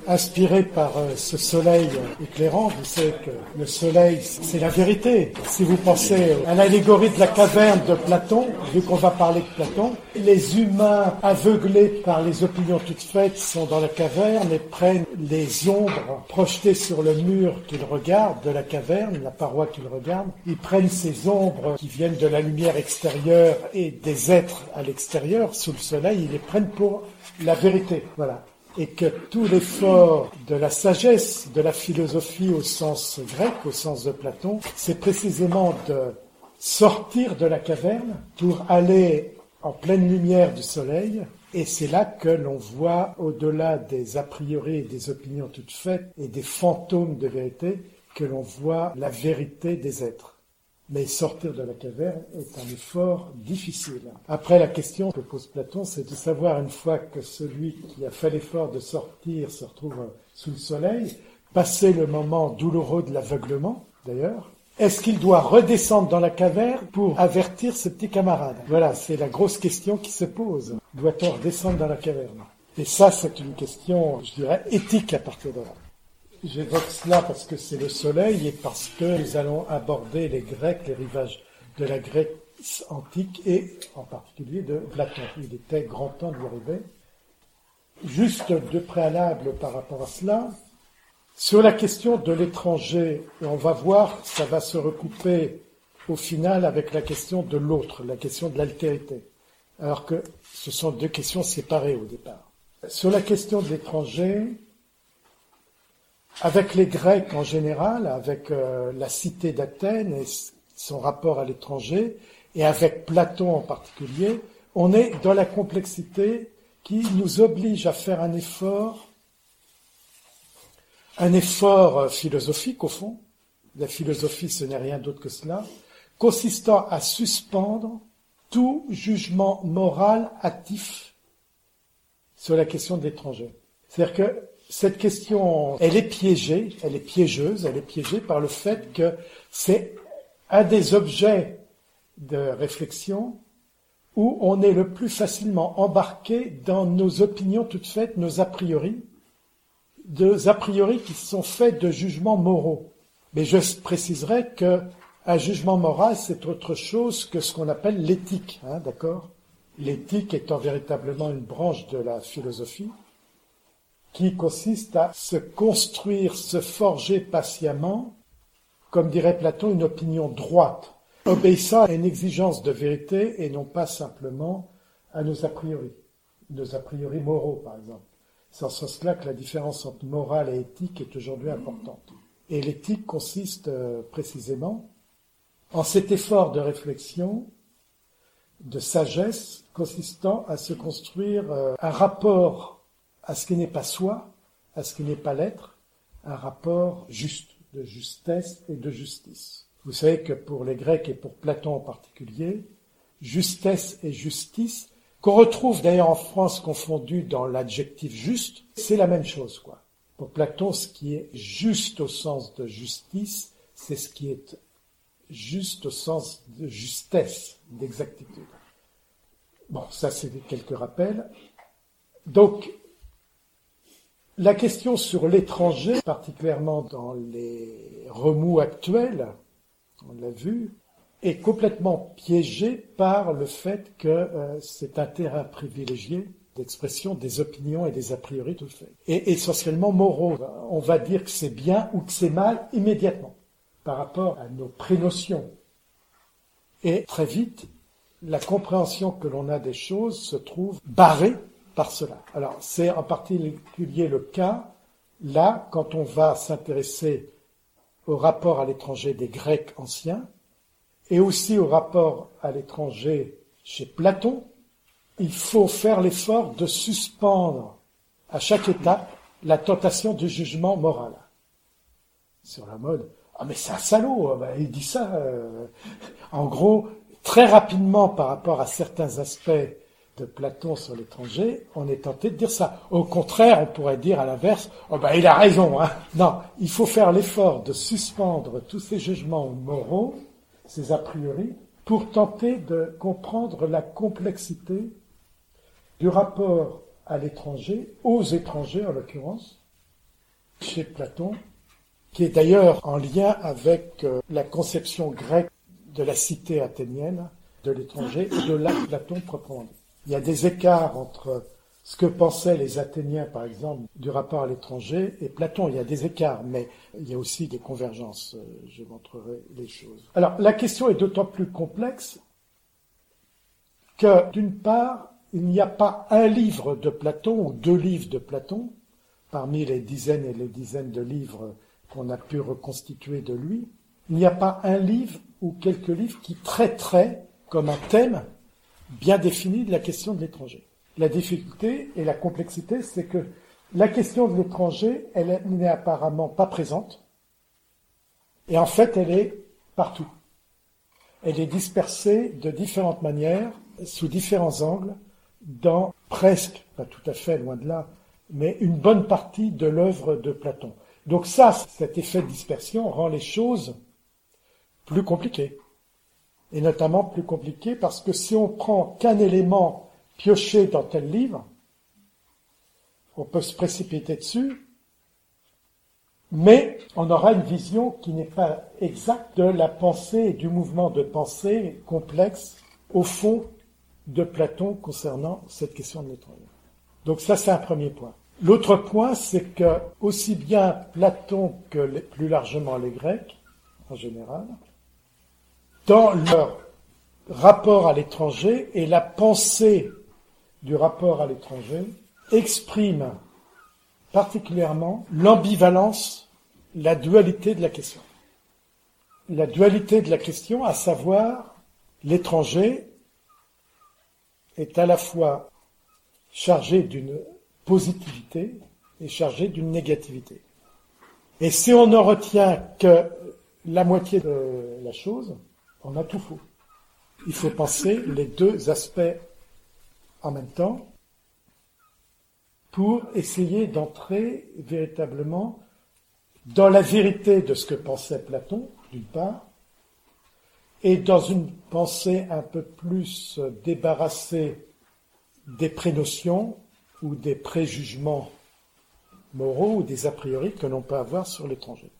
inspiré par ce soleil éclairant. Vous savez que le soleil, c'est la vérité. Si vous pensez à l'allégorie de la caverne de Platon, vu qu'on va parler de Platon, les humains aveuglés par les opinions toutes faites sont dans la caverne et prennent les ombres projetées sur le mur qu'ils regardent de la caverne, la paroi qu'ils regardent. Ils prennent ces ombres qui viennent de la lumière extérieure et des êtres à l'extérieur, sous le soleil, ils les prennent pour la vérité. Voilà. Et que tout l'effort de la sagesse, de la philosophie au sens grec, au sens de Platon, c'est précisément de sortir de la caverne pour aller en pleine lumière du soleil. Et c'est là que l'on voit, au-delà des a priori et des opinions toutes faites et des fantômes de vérité, que l'on voit la vérité des êtres. Mais sortir de la caverne est un effort difficile. Après, la question que pose Platon, c'est de savoir, une fois que celui qui a fait l'effort de sortir se retrouve sous le soleil, passer le moment douloureux de l'aveuglement, d'ailleurs, est-ce qu'il doit redescendre dans la caverne pour avertir ses petits camarades? Voilà, c'est la grosse question qui se pose. Doit-on redescendre dans la caverne? Et ça, c'est une question, je dirais, éthique à partir de là. J'évoque cela parce que c'est le soleil et parce que nous allons aborder les Grecs, les rivages de la Grèce antique et en particulier de Platon. Il était grand temps d'y arriver. Juste deux préalables par rapport à cela. Sur la question de l'étranger, on va voir, ça va se recouper au final avec la question de l'autre, la question de l'altérité. Alors que ce sont deux questions séparées au départ. Sur la question de l'étranger, avec les Grecs en général, avec la cité d'Athènes et son rapport à l'étranger, et avec Platon en particulier, on est dans la complexité qui nous oblige à faire un effort philosophique au fond. La philosophie, ce n'est rien d'autre que cela, consistant à suspendre tout jugement moral hâtif sur la question de l'étranger. C'est-à-dire que cette question, elle est piégée par le fait que c'est un des objets de réflexion où on est le plus facilement embarqué dans nos opinions toutes faites, nos a priori, deux a priori qui sont faits de jugements moraux. Mais je préciserai qu'un jugement moral, c'est autre chose que ce qu'on appelle l'éthique, d'accord ? L'éthique étant véritablement une branche de la philosophie, qui consiste à se construire, se forger patiemment, comme dirait Platon, une opinion droite, obéissant à une exigence de vérité et non pas simplement à nos a priori moraux, par exemple. C'est en ce sens-là que la différence entre morale et éthique est aujourd'hui importante. Et l'éthique consiste précisément en cet effort de réflexion, de sagesse, consistant à se construire un rapport à ce qui n'est pas soi, à ce qui n'est pas l'être, un rapport juste, de justesse et de justice. Vous savez que pour les Grecs et pour Platon en particulier, justesse et justice, qu'on retrouve d'ailleurs en France confondu dans l'adjectif juste, c'est la même chose, quoi. Pour Platon, ce qui est juste au sens de justice, c'est ce qui est juste au sens de justesse, d'exactitude. Bon, ça c'est quelques rappels. Donc, la question sur l'étranger, particulièrement dans les remous actuels, on l'a vu, est complètement piégée par le fait que c'est un terrain privilégié d'expression des opinions et des a priori tout fait. Et essentiellement moraux. On va dire que c'est bien ou que c'est mal immédiatement par rapport à nos prénotions. Et très vite, la compréhension que l'on a des choses se trouve barrée par cela. Alors, c'est en particulier le cas, là, quand on va s'intéresser au rapport à l'étranger des Grecs anciens, et aussi au rapport à l'étranger chez Platon, il faut faire l'effort de suspendre à chaque étape la tentation du jugement moral. Sur la mode, « Ah mais c'est un salaud, il dit ça ». En gros, très rapidement par rapport à certains aspects de Platon sur l'étranger, on est tenté de dire ça. Au contraire, on pourrait dire à l'inverse, il a raison. Non, il faut faire l'effort de suspendre tous ces jugements moraux, ces a priori, pour tenter de comprendre la complexité du rapport à l'étranger, aux étrangers en l'occurrence, chez Platon, qui est d'ailleurs en lien avec la conception grecque de la cité athénienne, de l'étranger et de là Platon proprement dit. Il y a des écarts entre ce que pensaient les Athéniens, par exemple, du rapport à l'étranger et Platon. Il y a des écarts, mais il y a aussi des convergences. Je montrerai les choses. Alors, la question est d'autant plus complexe que, d'une part, il n'y a pas un livre de Platon ou deux livres de Platon, parmi les dizaines et les dizaines de livres qu'on a pu reconstituer de lui. Il n'y a pas un livre ou quelques livres qui traiteraient comme un thème bien défini de la question de l'étranger. La difficulté et la complexité, c'est que la question de l'étranger, elle n'est apparemment pas présente, et en fait, elle est partout. Elle est dispersée de différentes manières, sous différents angles, dans presque, pas tout à fait, loin de là, mais une bonne partie de l'œuvre de Platon. Donc ça, cet effet de dispersion rend les choses plus compliquées. Et notamment plus compliquées parce que si on prend qu'un élément pioché dans tel livre, on peut se précipiter dessus, mais on aura une vision qui n'est pas exacte de la pensée et du mouvement de pensée complexe au fond de Platon concernant cette question de l'étranger. Donc ça, c'est un premier point. L'autre point, c'est que aussi bien Platon que plus largement les Grecs, en général, dans leur rapport à l'étranger et la pensée du rapport à l'étranger, expriment particulièrement l'ambivalence, la dualité de la question. La dualité de la question, à savoir, l'étranger est à la fois chargé d'une positivité et chargé d'une négativité. Et si on ne retient que la moitié de la chose, on a tout faux. Il faut penser les deux aspects en même temps pour essayer d'entrer véritablement dans la vérité de ce que pensait Platon, d'une part, et dans une pensée un peu plus débarrassée des prénotions ou des préjugements moraux ou des a priori que l'on peut avoir sur l'étranger.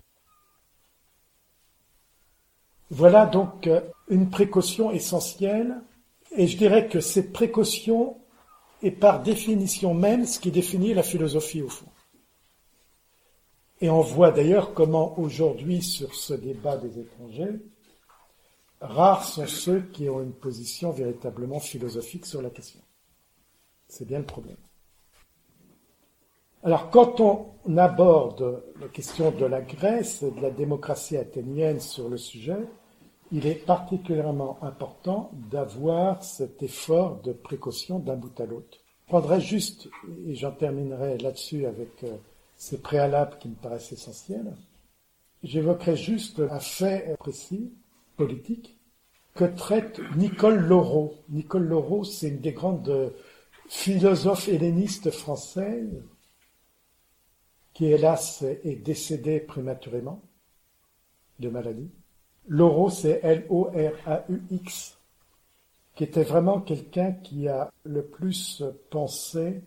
Voilà donc une précaution essentielle, et je dirais que cette précaution est par définition même ce qui définit la philosophie au fond. Et on voit d'ailleurs comment aujourd'hui, sur ce débat des étrangers, rares sont ceux qui ont une position véritablement philosophique sur la question. C'est bien le problème. Alors, quand on aborde la question de la Grèce et de la démocratie athénienne sur le sujet, il est particulièrement important d'avoir cet effort de précaution d'un bout à l'autre. Je prendrai juste, et j'en terminerai là-dessus avec ces préalables qui me paraissent essentiels, j'évoquerai juste un fait précis, politique, que traite Nicole Lauraud. Nicole Lauraud, c'est une des grandes philosophes hellénistes françaises qui, hélas, est décédée prématurément de maladie. Lauraud, c'est L-O-R-A-U-X, qui était vraiment quelqu'un qui a le plus pensé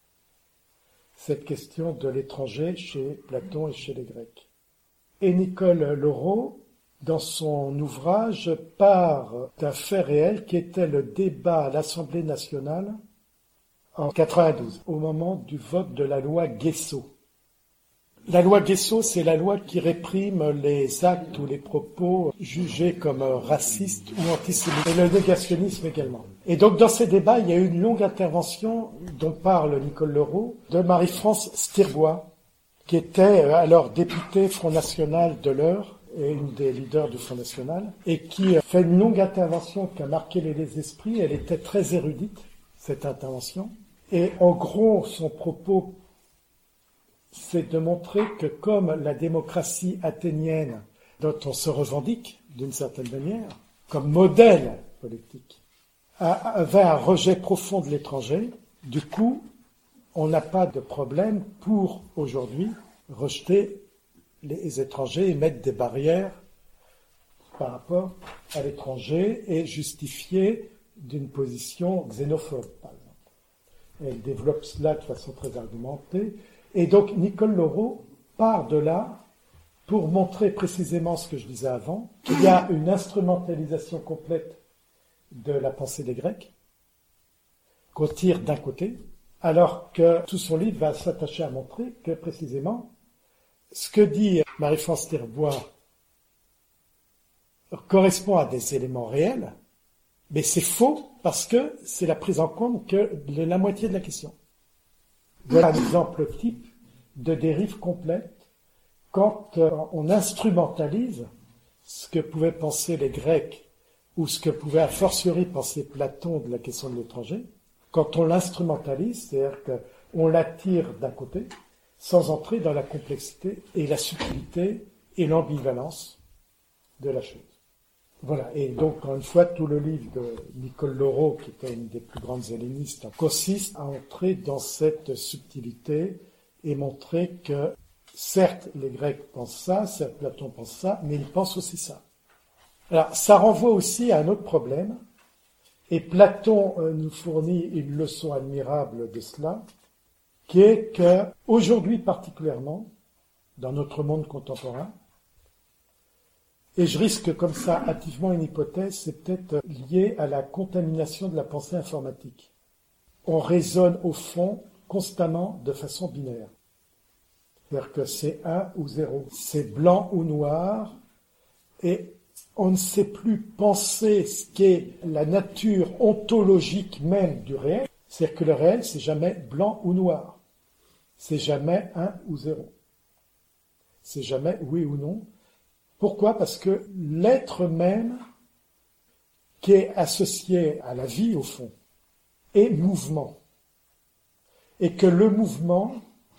cette question de l'étranger chez Platon et chez les Grecs. Et Nicole Lauraud, dans son ouvrage, part d'un fait réel qui était le débat à l'Assemblée nationale en 92, au moment du vote de la loi Guessot. La loi Guessot, c'est la loi qui réprime les actes ou les propos jugés comme racistes ou antisémites, et le négationnisme également. Et donc dans ces débats, il y a eu une longue intervention dont parle Nicole Lauraud, de Marie-France Stirbois, qui était alors députée Front National de l'Eure, et une des leaders du Front National, et qui fait une longue intervention qui a marqué les esprits. Elle était très érudite, cette intervention. Et en gros, son propos, c'est de montrer que comme la démocratie athénienne, dont on se revendique d'une certaine manière, comme modèle politique, avait un rejet profond de l'étranger, du coup, on n'a pas de problème pour, aujourd'hui, rejeter les étrangers et mettre des barrières par rapport à l'étranger et justifier d'une position xénophobe, par exemple. Elle développe cela de façon très argumentée. Et donc, Nicole Lauraud part de là pour montrer précisément ce que je disais avant, qu'il y a une instrumentalisation complète de la pensée des Grecs, qu'on tire d'un côté, alors que tout son livre va s'attacher à montrer que précisément ce que dit Marie-France Tirbois correspond à des éléments réels, mais c'est faux parce que c'est la prise en compte que de la moitié de la question. Voilà un exemple type de dérive complète quand on instrumentalise ce que pouvaient penser les Grecs ou ce que pouvait a fortiori penser Platon de la question de l'étranger. Quand on l'instrumentalise, c'est-à-dire qu'on l'attire d'un côté, sans entrer dans la complexité et la subtilité et l'ambivalence de la chose. Voilà, et donc, encore une fois, tout le livre de Nicole Laureau, qui était une des plus grandes hellénistes, consiste à entrer dans cette subtilité et montrer que, certes, les Grecs pensent ça, certes, Platon pense ça, mais ils pensent aussi ça. Alors, ça renvoie aussi à un autre problème, et Platon nous fournit une leçon admirable de cela, qui est que, aujourd'hui particulièrement, dans notre monde contemporain, et je risque comme ça hâtivement une hypothèse, c'est peut-être lié à la contamination de la pensée informatique. On raisonne au fond constamment de façon binaire. C'est-à-dire que c'est 1 ou 0, c'est blanc ou noir, et on ne sait plus penser ce qu'est la nature ontologique même du réel. C'est-à-dire que le réel, c'est jamais blanc ou noir. C'est jamais 1 ou 0. C'est jamais oui ou non. Pourquoi ? Parce que l'être même, qui est associé à la vie au fond, est mouvement. Et que le mouvement,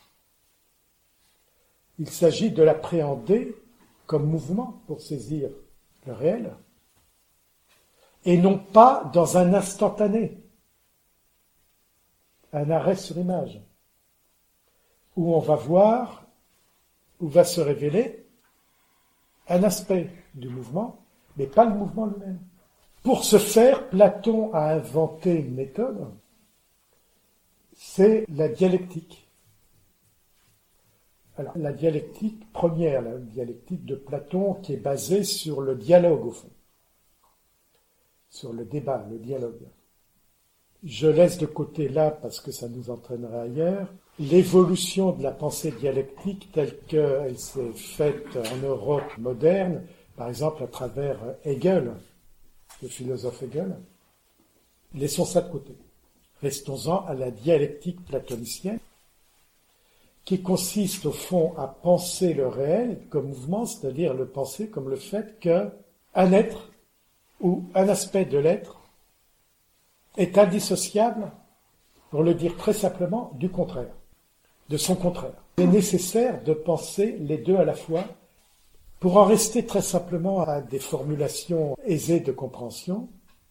il s'agit de l'appréhender comme mouvement pour saisir le réel, et non pas dans un instantané, un arrêt sur image, où on va voir, où va se révéler un aspect du mouvement, mais pas le mouvement lui-même. Pour ce faire, Platon a inventé une méthode, c'est la dialectique. Alors, la dialectique première, la dialectique de Platon, qui est basée sur le dialogue, au fond, sur le débat, le dialogue. Je laisse de côté là, parce que ça nous entraînerait ailleurs, l'évolution de la pensée dialectique telle qu'elle s'est faite en Europe moderne, par exemple à travers Hegel, le philosophe Hegel. Laissons ça de côté. Restons-en à la dialectique platonicienne, qui consiste au fond à penser le réel comme mouvement, c'est-à-dire le penser comme le fait qu'un être ou un aspect de l'être est indissociable, pour le dire très simplement, du contraire, de son contraire. Il est nécessaire de penser les deux à la fois. Pour en rester très simplement à des formulations aisées de compréhension,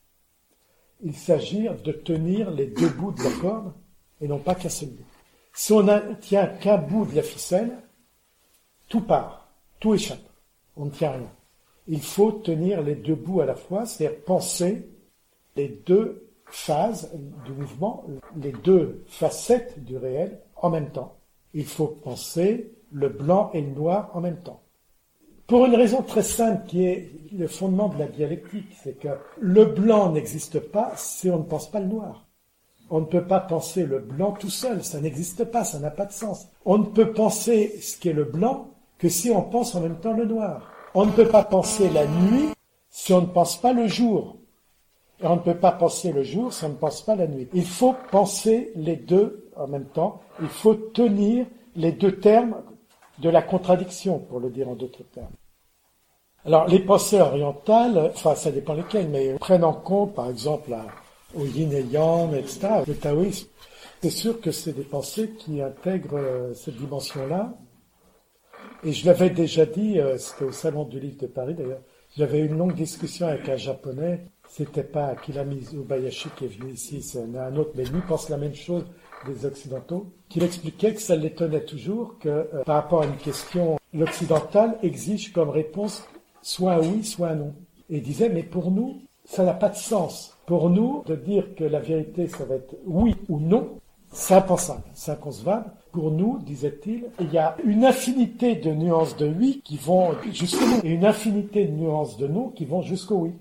il s'agit de tenir les deux bouts de la corde et non pas qu'un seul bout. Si on ne tient qu'un bout de la ficelle, tout part, tout échappe, on ne tient rien. Il faut tenir les deux bouts à la fois, c'est-à-dire penser les deux phases du mouvement, les deux facettes du réel en même temps. Il faut penser le blanc et le noir en même temps. Pour une raison très simple qui est le fondement de la dialectique, c'est que le blanc n'existe pas si on ne pense pas le noir. On ne peut pas penser le blanc tout seul, ça n'existe pas, ça n'a pas de sens. On ne peut penser ce qu'est le blanc que si on pense en même temps le noir. On ne peut pas penser la nuit si on ne pense pas le jour. Et on ne peut pas penser le jour si on ne pense pas la nuit. Il faut penser les deux en même temps. Il faut tenir les deux termes de la contradiction, pour le dire en d'autres termes. Alors, les pensées orientales, enfin, ça dépend lesquelles, mais prennent en compte, par exemple, au yin et yang, etc., le taoïsme. C'est sûr que c'est des pensées qui intègrent cette dimension-là. Et je l'avais déjà dit, c'était au Salon du Livre de Paris, d'ailleurs, j'avais eu une longue discussion avec un Japonais. C'était pas Akira Mizubayashi qui est venu ici, c'est un autre, mais lui pense la même chose des Occidentaux, qui expliquait que ça l'étonnait toujours que, par rapport à une question, l'Occidental exige comme réponse soit un oui, soit un non. Et il disait, mais pour nous, ça n'a pas de sens. Pour nous, de dire que la vérité, ça va être oui ou non, c'est impensable, c'est inconcevable, Pour nous, disait-il, il y a une infinité de nuances de oui qui vont jusqu'au nous, et une infinité de nuances de non qui vont jusqu'au oui.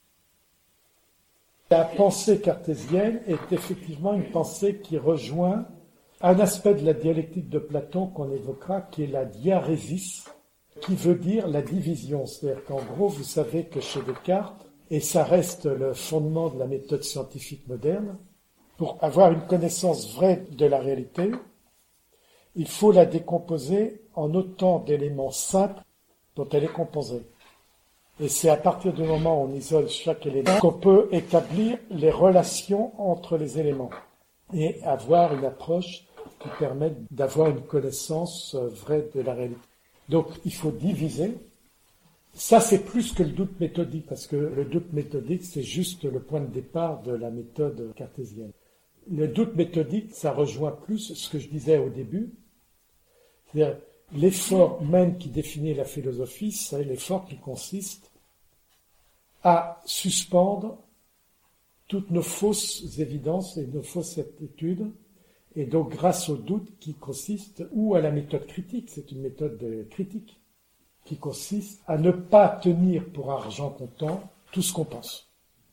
La pensée cartésienne est effectivement une pensée qui rejoint un aspect de la dialectique de Platon qu'on évoquera, qui est la diarésis, qui veut dire la division. C'est-à-dire qu'en gros, vous savez que chez Descartes, et ça reste le fondement de la méthode scientifique moderne, pour avoir une connaissance vraie de la réalité, il faut la décomposer en autant d'éléments simples dont elle est composée. Et c'est à partir du moment où on isole chaque élément qu'on peut établir les relations entre les éléments et avoir une approche qui permet d'avoir une connaissance vraie de la réalité. Donc il faut diviser. Ça, c'est plus que le doute méthodique, parce que le doute méthodique, c'est juste le point de départ de la méthode cartésienne. Le doute méthodique, ça rejoint plus ce que je disais au début, c'est-à-dire l'effort même qui définit la philosophie, c'est l'effort qui consiste à suspendre toutes nos fausses évidences et nos fausses certitudes, et donc grâce au doute qui consiste, ou à la méthode critique, c'est une méthode critique, qui consiste à ne pas tenir pour argent comptant tout ce qu'on pense.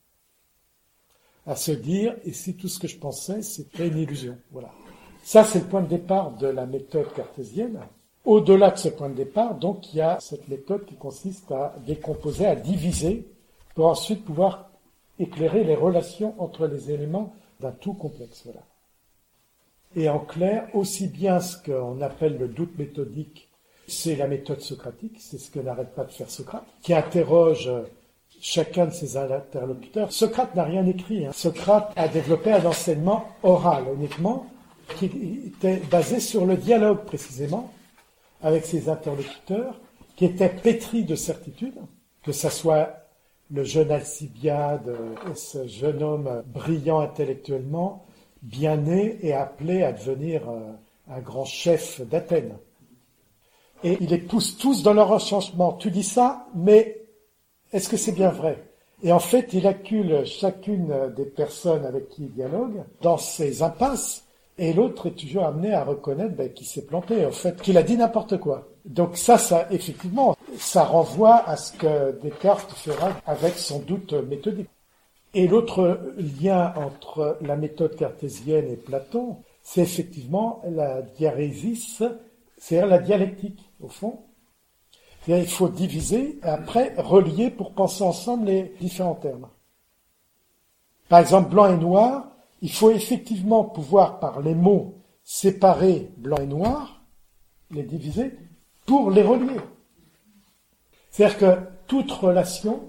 À se dire, et si tout ce que je pensais, c'était une illusion. Voilà. Ça, c'est le point de départ de la méthode cartésienne. Au-delà de ce point de départ, donc, il y a cette méthode qui consiste à décomposer, à diviser, pour ensuite pouvoir éclairer les relations entre les éléments d'un tout complexe. Voilà. Et en clair, aussi bien ce qu'on appelle le doute méthodique, c'est la méthode socratique, c'est ce que n'arrête pas de faire Socrate, qui interroge chacun de ses interlocuteurs. Socrate n'a rien écrit. Socrate a développé un enseignement oral uniquement, qui était basé sur le dialogue précisément, avec ses interlocuteurs, qui était pétri de certitude, que ça soit le jeune Alcibiade, ce jeune homme brillant intellectuellement, bien né et appelé à devenir un grand chef d'Athènes. Et il les pousse tous dans leur retranchement. Tu dis ça, mais est-ce que c'est bien vrai? Et en fait, il accule chacune des personnes avec qui il dialogue dans ses impasses, et l'autre est toujours amené à reconnaître qu'il s'est planté, en fait, qu'il a dit n'importe quoi. Donc ça, effectivement, ça renvoie à ce que Descartes fera avec son doute méthodique. Et l'autre lien entre la méthode cartésienne et Platon, c'est effectivement la diarésis, c'est-à-dire la dialectique, au fond. C'est-à-dire il faut diviser et après relier pour penser ensemble les différents termes. Par exemple, blanc et noir, il faut effectivement pouvoir, par les mots, séparer blanc et noir, les diviser, pour les relier. C'est-à-dire que toute relation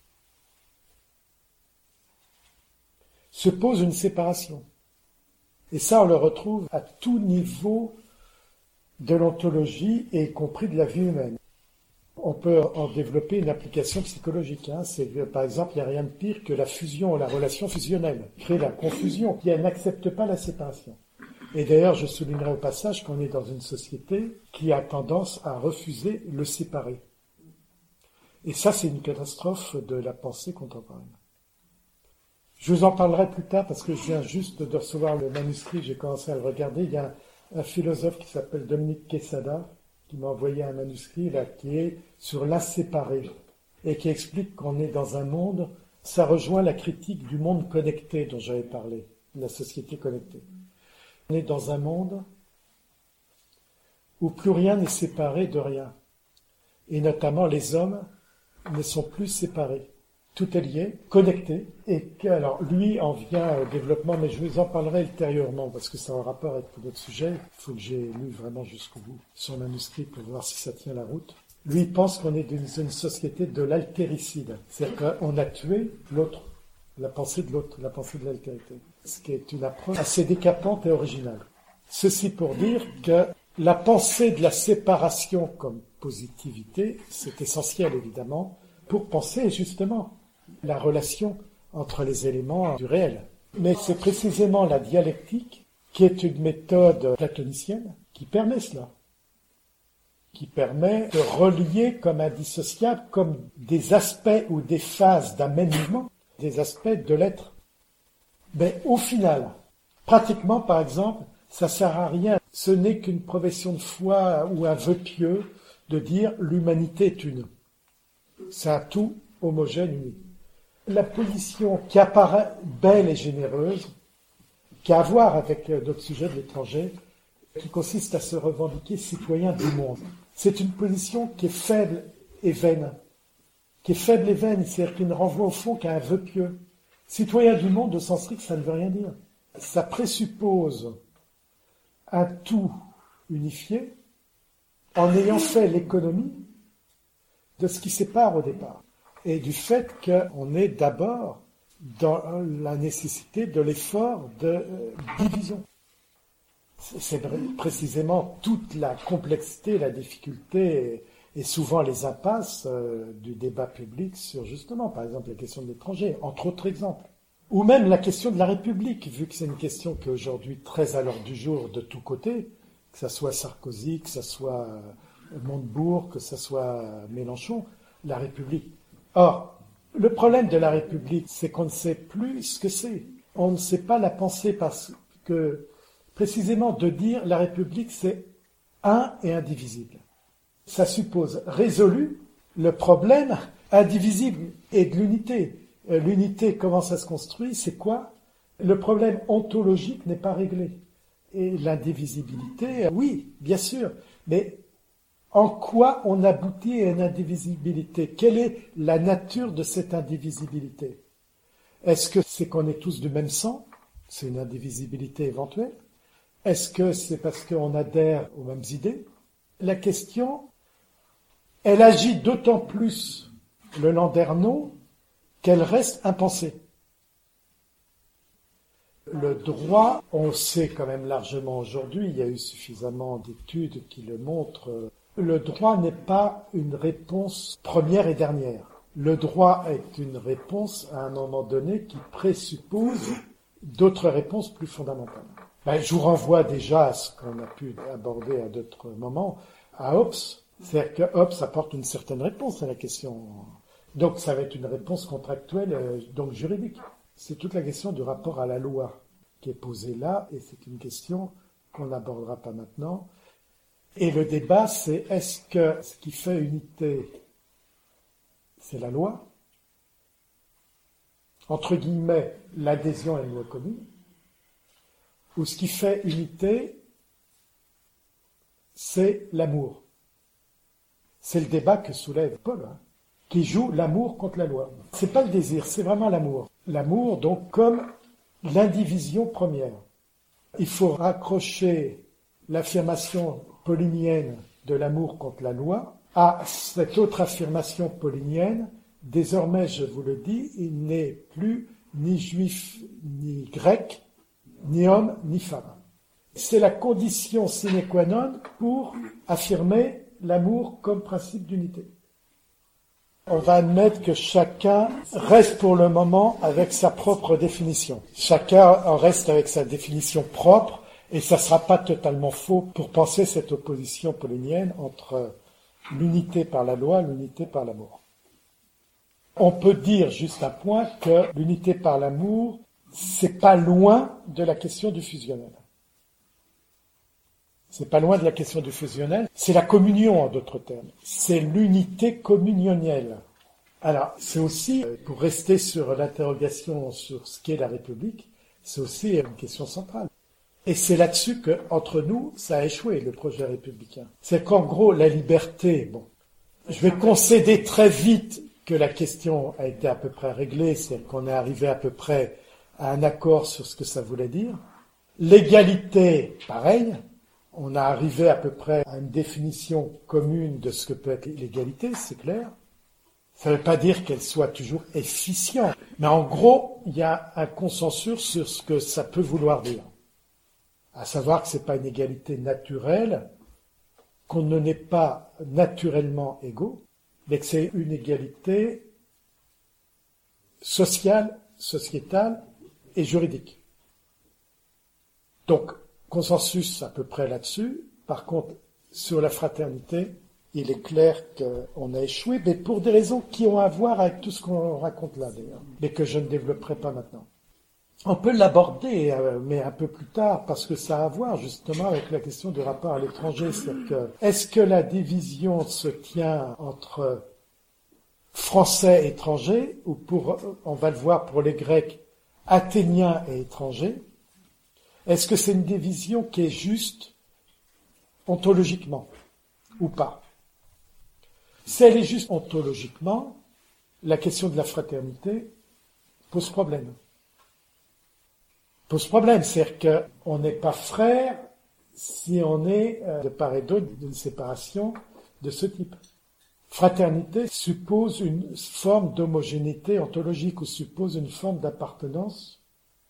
se pose une séparation. Et ça, on le retrouve à tout niveau de l'ontologie, et y compris de la vie humaine. On peut en développer une application psychologique. Par exemple, il n'y a rien de pire que la fusion ou la relation fusionnelle. Créer la confusion, qui n'accepte pas la séparation. Et d'ailleurs, je soulignerai au passage qu'on est dans une société qui a tendance à refuser le séparé. Et ça, c'est une catastrophe de la pensée contemporaine. Je vous en parlerai plus tard parce que je viens juste de recevoir le manuscrit, j'ai commencé à le regarder. Il y a un philosophe qui s'appelle Dominique Quesada qui m'a envoyé un manuscrit là qui est sur l'inséparé et qui explique qu'on est dans un monde, ça rejoint la critique du monde connecté dont j'avais parlé, la société connectée. On est dans un monde où plus rien n'est séparé de rien. Et notamment les hommes ne sont plus séparés. Tout est lié, connecté, et alors lui en vient au développement, mais je vous en parlerai ultérieurement, parce que ça a un rapport avec d'autres sujets. Il faut que j'ai lu vraiment jusqu'au bout son manuscrit pour voir si ça tient la route. Lui pense qu'on est dans une société de l'altéricide, c'est-à-dire qu'on a tué l'autre, la pensée de l'autre, la pensée de l'altérité, ce qui est une approche assez décapante et originale. Ceci pour dire que la pensée de la séparation comme positivité, c'est essentiel évidemment, pour penser justement la relation entre les éléments du réel. Mais c'est précisément la dialectique qui est une méthode platonicienne qui permet cela, qui permet de relier comme indissociables, comme des aspects ou des phases d'un même mouvement, des aspects de l'être. Mais au final, pratiquement par exemple, ça sert à rien Ce n'est qu'une profession de foi ou un vœu pieux de dire l'humanité est une. C'est un tout homogène, unique. La position qui apparaît belle et généreuse, qui a à voir avec d'autres sujets de l'étranger, qui consiste à se revendiquer citoyen du monde. C'est une position qui est faible et vaine. C'est-à-dire qui ne renvoie au fond qu'à un vœu pieux. Citoyen du monde, au sens strict, ça ne veut rien dire. Ça présuppose un tout unifié en ayant fait l'économie de ce qui sépare au départ et du fait qu'on est d'abord dans la nécessité de l'effort de division. C'est précisément toute la complexité, la difficulté et souvent les impasses du débat public sur justement, par exemple, la question de l'étranger, entre autres exemples. Ou même la question de la République, vu que c'est une question qui est aujourd'hui très à l'ordre du jour de tous côtés, que ce soit Sarkozy, que ce soit Montebourg, que ce soit Mélenchon, la République. Or, le problème de la République, c'est qu'on ne sait plus ce que c'est. On ne sait pas la penser parce que, précisément, de dire la République, c'est un et indivisible. Ça suppose résolu le problème indivisible et de l'unité. L'unité, comment ça se construit? C'est quoi? Le problème ontologique n'est pas réglé. Et l'indivisibilité, oui, bien sûr, mais en quoi on aboutit à une indivisibilité? Quelle est la nature de cette indivisibilité? Est-ce que c'est qu'on est tous du même sang? C'est une indivisibilité éventuelle. Est-ce que c'est parce qu'on adhère aux mêmes idées? La question, elle agit d'autant plus le landerneau qu'elle reste impensée. Le droit, on sait quand même largement aujourd'hui, il y a eu suffisamment d'études qui le montrent, le droit n'est pas une réponse première et dernière. Le droit est une réponse à un moment donné qui présuppose d'autres réponses plus fondamentales. Je vous renvoie déjà à ce qu'on a pu aborder à d'autres moments, à Hobbes. C'est-à-dire que Hobbes apporte une certaine réponse à la question. Donc ça va être une réponse contractuelle, donc juridique. C'est toute la question du rapport à la loi qui est posée là, et c'est une question qu'on n'abordera pas maintenant. Et le débat, c'est est-ce que ce qui fait unité, c'est la loi, entre guillemets, l'adhésion à une loi commune, ou ce qui fait unité, c'est l'amour. C'est le débat que soulève Paul, qui joue l'amour contre la loi. C'est pas le désir, c'est vraiment l'amour. L'amour, donc, comme l'indivision première. Il faut raccrocher l'affirmation paulinienne de l'amour contre la loi à cette autre affirmation paulinienne. Désormais, je vous le dis, il n'est plus ni juif ni grec, ni homme ni femme. C'est la condition sine qua non pour affirmer l'amour comme principe d'unité. On va admettre que chacun reste pour le moment avec sa propre définition. Chacun en reste avec sa définition propre, et ça ne sera pas totalement faux pour penser cette opposition paulinienne entre l'unité par la loi et l'unité par l'amour. On peut dire juste un point que l'unité par l'amour, c'est pas loin de la question du fusionnel. C'est pas loin de la question du fusionnel, c'est la communion en d'autres termes. C'est l'unité communionnelle. Alors, c'est aussi, pour rester sur l'interrogation sur ce qu'est la République, c'est aussi une question centrale. Et c'est là-dessus que, entre nous, ça a échoué, le projet républicain. C'est qu'en gros, la liberté, je vais concéder très vite que la question a été à peu près réglée, c'est qu'on est arrivé à peu près à un accord sur ce que ça voulait dire. L'égalité, pareil. On a arrivé à peu près à une définition commune de ce que peut être l'égalité, c'est clair. Ça ne veut pas dire qu'elle soit toujours efficiente, mais en gros, il y a un consensus sur ce que ça peut vouloir dire. À savoir que c'est pas une égalité naturelle, qu'on ne n'est pas naturellement égaux, mais que c'est une égalité sociale, sociétale et juridique. Donc, consensus à peu près là-dessus. Par contre, sur la fraternité, il est clair qu'on a échoué, mais pour des raisons qui ont à voir avec tout ce qu'on raconte là, d'ailleurs, mais que je ne développerai pas maintenant. On peut l'aborder, mais un peu plus tard, parce que ça a à voir justement avec la question du rapport à l'étranger. C'est-à-dire que, est-ce que la division se tient entre Français et étrangers, ou on va le voir pour les Grecs, Athéniens et étrangers? Est-ce que c'est une division qui est juste ontologiquement ou pas? Si elle est juste ontologiquement, la question de la fraternité pose problème. C'est-à-dire qu'on n'est pas frère si on est de part et d'autre d'une séparation de ce type. Fraternité suppose une forme d'homogénéité ontologique ou suppose une forme d'appartenance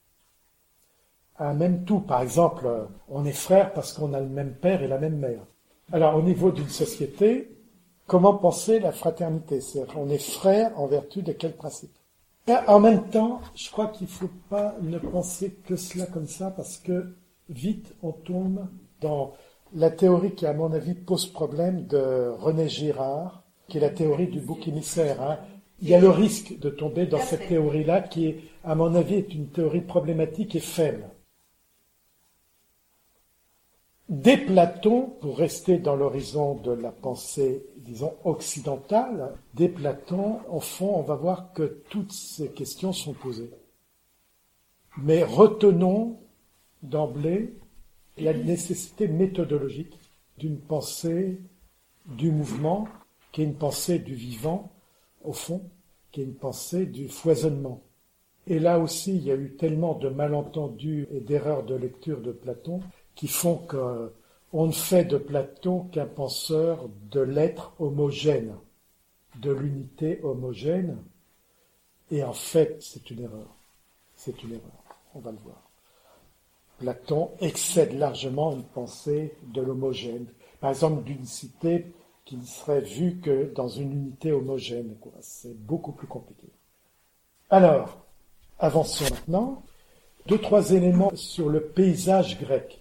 à un même tout. Par exemple, on est frère parce qu'on a le même père et la même mère. Alors, au niveau d'une société, comment penser la fraternité? C'est-à-dire qu'on est frère en vertu de quel principe? Et en même temps, je crois qu'il ne faut pas ne penser que cela comme ça, parce que vite on tombe dans la théorie qui, à mon avis, pose problème de René Girard, qui est la théorie du bouc émissaire. Hein. Il y a le risque de tomber dans cette théorie-là, qui, à mon avis, est une théorie problématique et faible. Dès Platon, pour rester dans l'horizon de la pensée, disons, occidentale, dès Platon, au fond, on va voir que toutes ces questions sont posées. Mais retenons d'emblée la nécessité méthodologique d'une pensée du mouvement, qui est une pensée du vivant, au fond, qui est une pensée du foisonnement. Et là aussi, il y a eu tellement de malentendus et d'erreurs de lecture de Platon qui font qu'on ne fait de Platon qu'un penseur de l'être homogène, de l'unité homogène, et en fait, c'est une erreur. C'est une erreur, on va le voir. Platon excède largement une pensée de l'homogène, par exemple d'une cité qui ne serait vue que dans une unité homogène. C'est beaucoup plus compliqué. Alors, avançons maintenant. 2-3 éléments sur le paysage grec,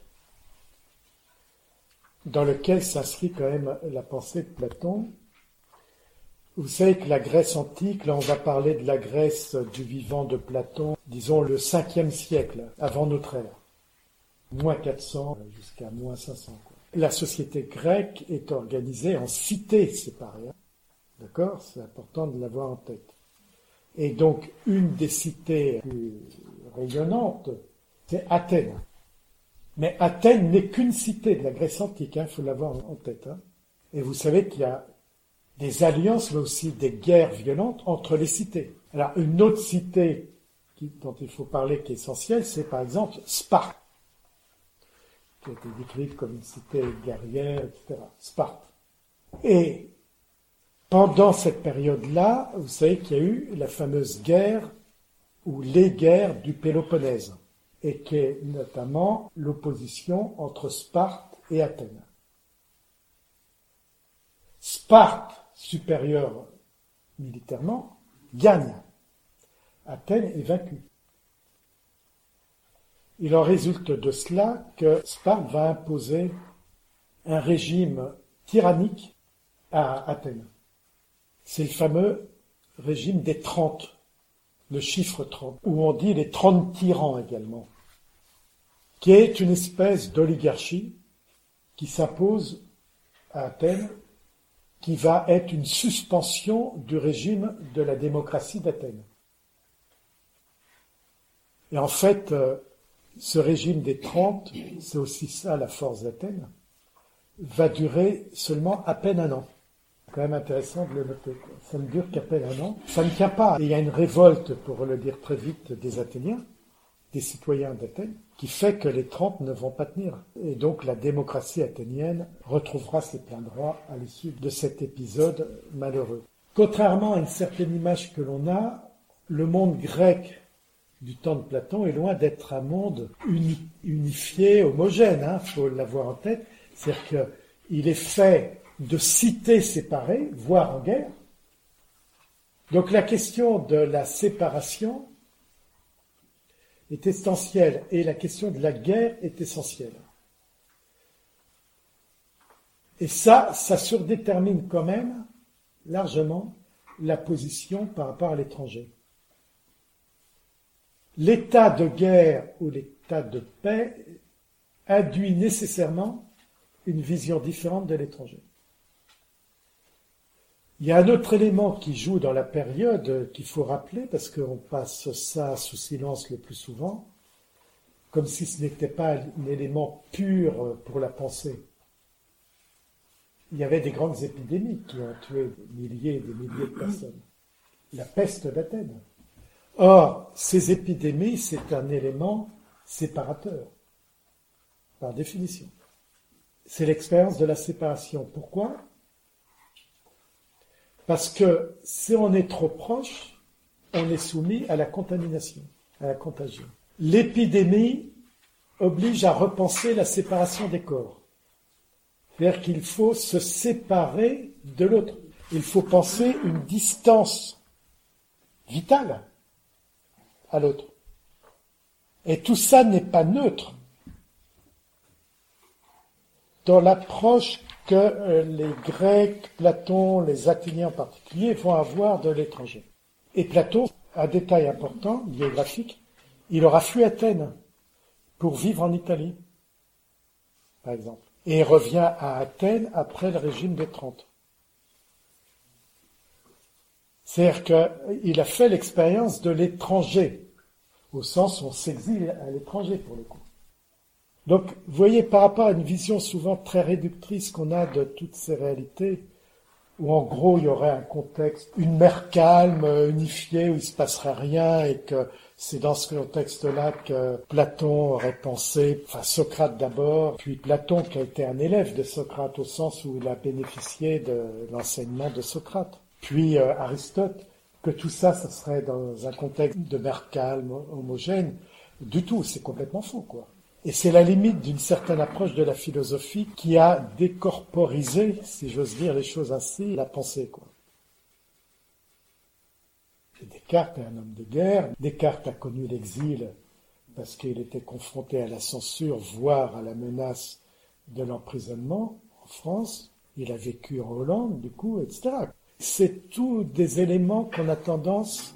dans lequel s'inscrit quand même la pensée de Platon. Vous savez que la Grèce antique, là on va parler de la Grèce du vivant de Platon, disons le 5e siècle avant notre ère, moins 400 jusqu'à moins 500. La société grecque est organisée en cités séparées. D'accord? C'est important de l'avoir en tête. Et donc une des cités plus rayonnantes, c'est Athènes. Mais Athènes n'est qu'une cité de la Grèce antique, il faut l'avoir en tête. Hein. Et vous savez qu'il y a des alliances, mais aussi des guerres violentes entre les cités. Alors, une autre cité dont il faut parler qui est essentielle, c'est par exemple Sparte, qui a été décrite comme une cité guerrière, etc. Sparte. Et pendant cette période-là, vous savez qu'il y a eu la fameuse guerre, ou les guerres du Péloponnèse, et qui est notamment l'opposition entre Sparte et Athènes. Sparte, supérieure militairement, gagne. Athènes est vaincue. Il en résulte de cela que Sparte va imposer un régime tyrannique à Athènes. C'est le fameux régime des 30. Le chiffre 30, où on dit les 30 tyrans également, qui est une espèce d'oligarchie qui s'impose à Athènes, qui va être une suspension du régime de la démocratie d'Athènes. Et en fait, ce régime des 30, c'est aussi ça la force d'Athènes, va durer seulement à peine un an. C'est quand même intéressant de le noter. Ça ne dure qu'à peine un an. Ça ne tient pas. Il y a une révolte, pour le dire très vite, des Athéniens, des citoyens d'Athènes, qui fait que les 30 ne vont pas tenir. Et donc la démocratie athénienne retrouvera ses pleins droits à l'issue de cet épisode malheureux. Contrairement à une certaine image que l'on a, le monde grec du temps de Platon est loin d'être un monde unifié, homogène. Faut l'avoir en tête. C'est-à-dire qu'il est fait de cités séparées, voire en guerre. Donc la question de la séparation est essentielle et la question de la guerre est essentielle. Et ça surdétermine quand même largement la position par rapport à l'étranger. l'état de guerre ou l'état de paix induit nécessairement une vision différente de l'étranger. Il y a un autre élément qui joue dans la période qu'il faut rappeler, parce qu'on passe ça sous silence le plus souvent, comme si ce n'était pas un élément pur pour la pensée. Il y avait des grandes épidémies qui ont tué des milliers et des milliers de personnes. La peste d'Athènes. Or, ces épidémies, c'est un élément séparateur, par définition. C'est l'expérience de la séparation. Pourquoi ? Parce que si on est trop proche, on est soumis à la contamination, à la contagion. L'épidémie oblige à repenser la séparation des corps. C'est-à-dire qu'il faut se séparer de l'autre. Il faut penser une distance vitale à l'autre. Et tout ça n'est pas neutre dans l'approche que les Grecs, Platon, les Athéniens en particulier, vont avoir de l'étranger. Et Platon, un détail important, biographique, il aura fui Athènes pour vivre en Italie, par exemple. Et il revient à Athènes après le régime des 30. C'est-à-dire qu'il a fait l'expérience de l'étranger, au sens où on s'exile à l'étranger pour le coup. Donc, vous voyez, par rapport à une vision souvent très réductrice qu'on a de toutes ces réalités, où en gros il y aurait un contexte, une mer calme, unifiée, où il ne se passerait rien, et que c'est dans ce contexte-là que Platon aurait pensé, enfin Socrate d'abord, puis Platon qui a été un élève de Socrate au sens où il a bénéficié de l'enseignement de Socrate, puis Aristote, que tout ça, ça serait dans un contexte de mer calme, homogène. Du tout, c'est complètement faux, quoi. Et c'est la limite d'une certaine approche de la philosophie qui a décorporisé, si j'ose dire les choses ainsi, la pensée, quoi. Et Descartes est un homme de guerre. Descartes a connu l'exil parce qu'il était confronté à la censure, voire à la menace de l'emprisonnement en France. Il a vécu en Hollande, du coup, etc. C'est tous des éléments qu'on a tendance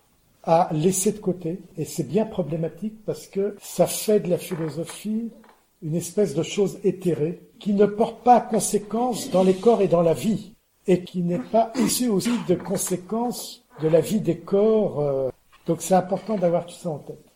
à laisser de côté. Et c'est bien problématique parce que ça fait de la philosophie une espèce de chose éthérée qui ne porte pas conséquence dans les corps et dans la vie et qui n'est pas issue aussi de conséquences de la vie des corps. Donc c'est important d'avoir tout ça en tête.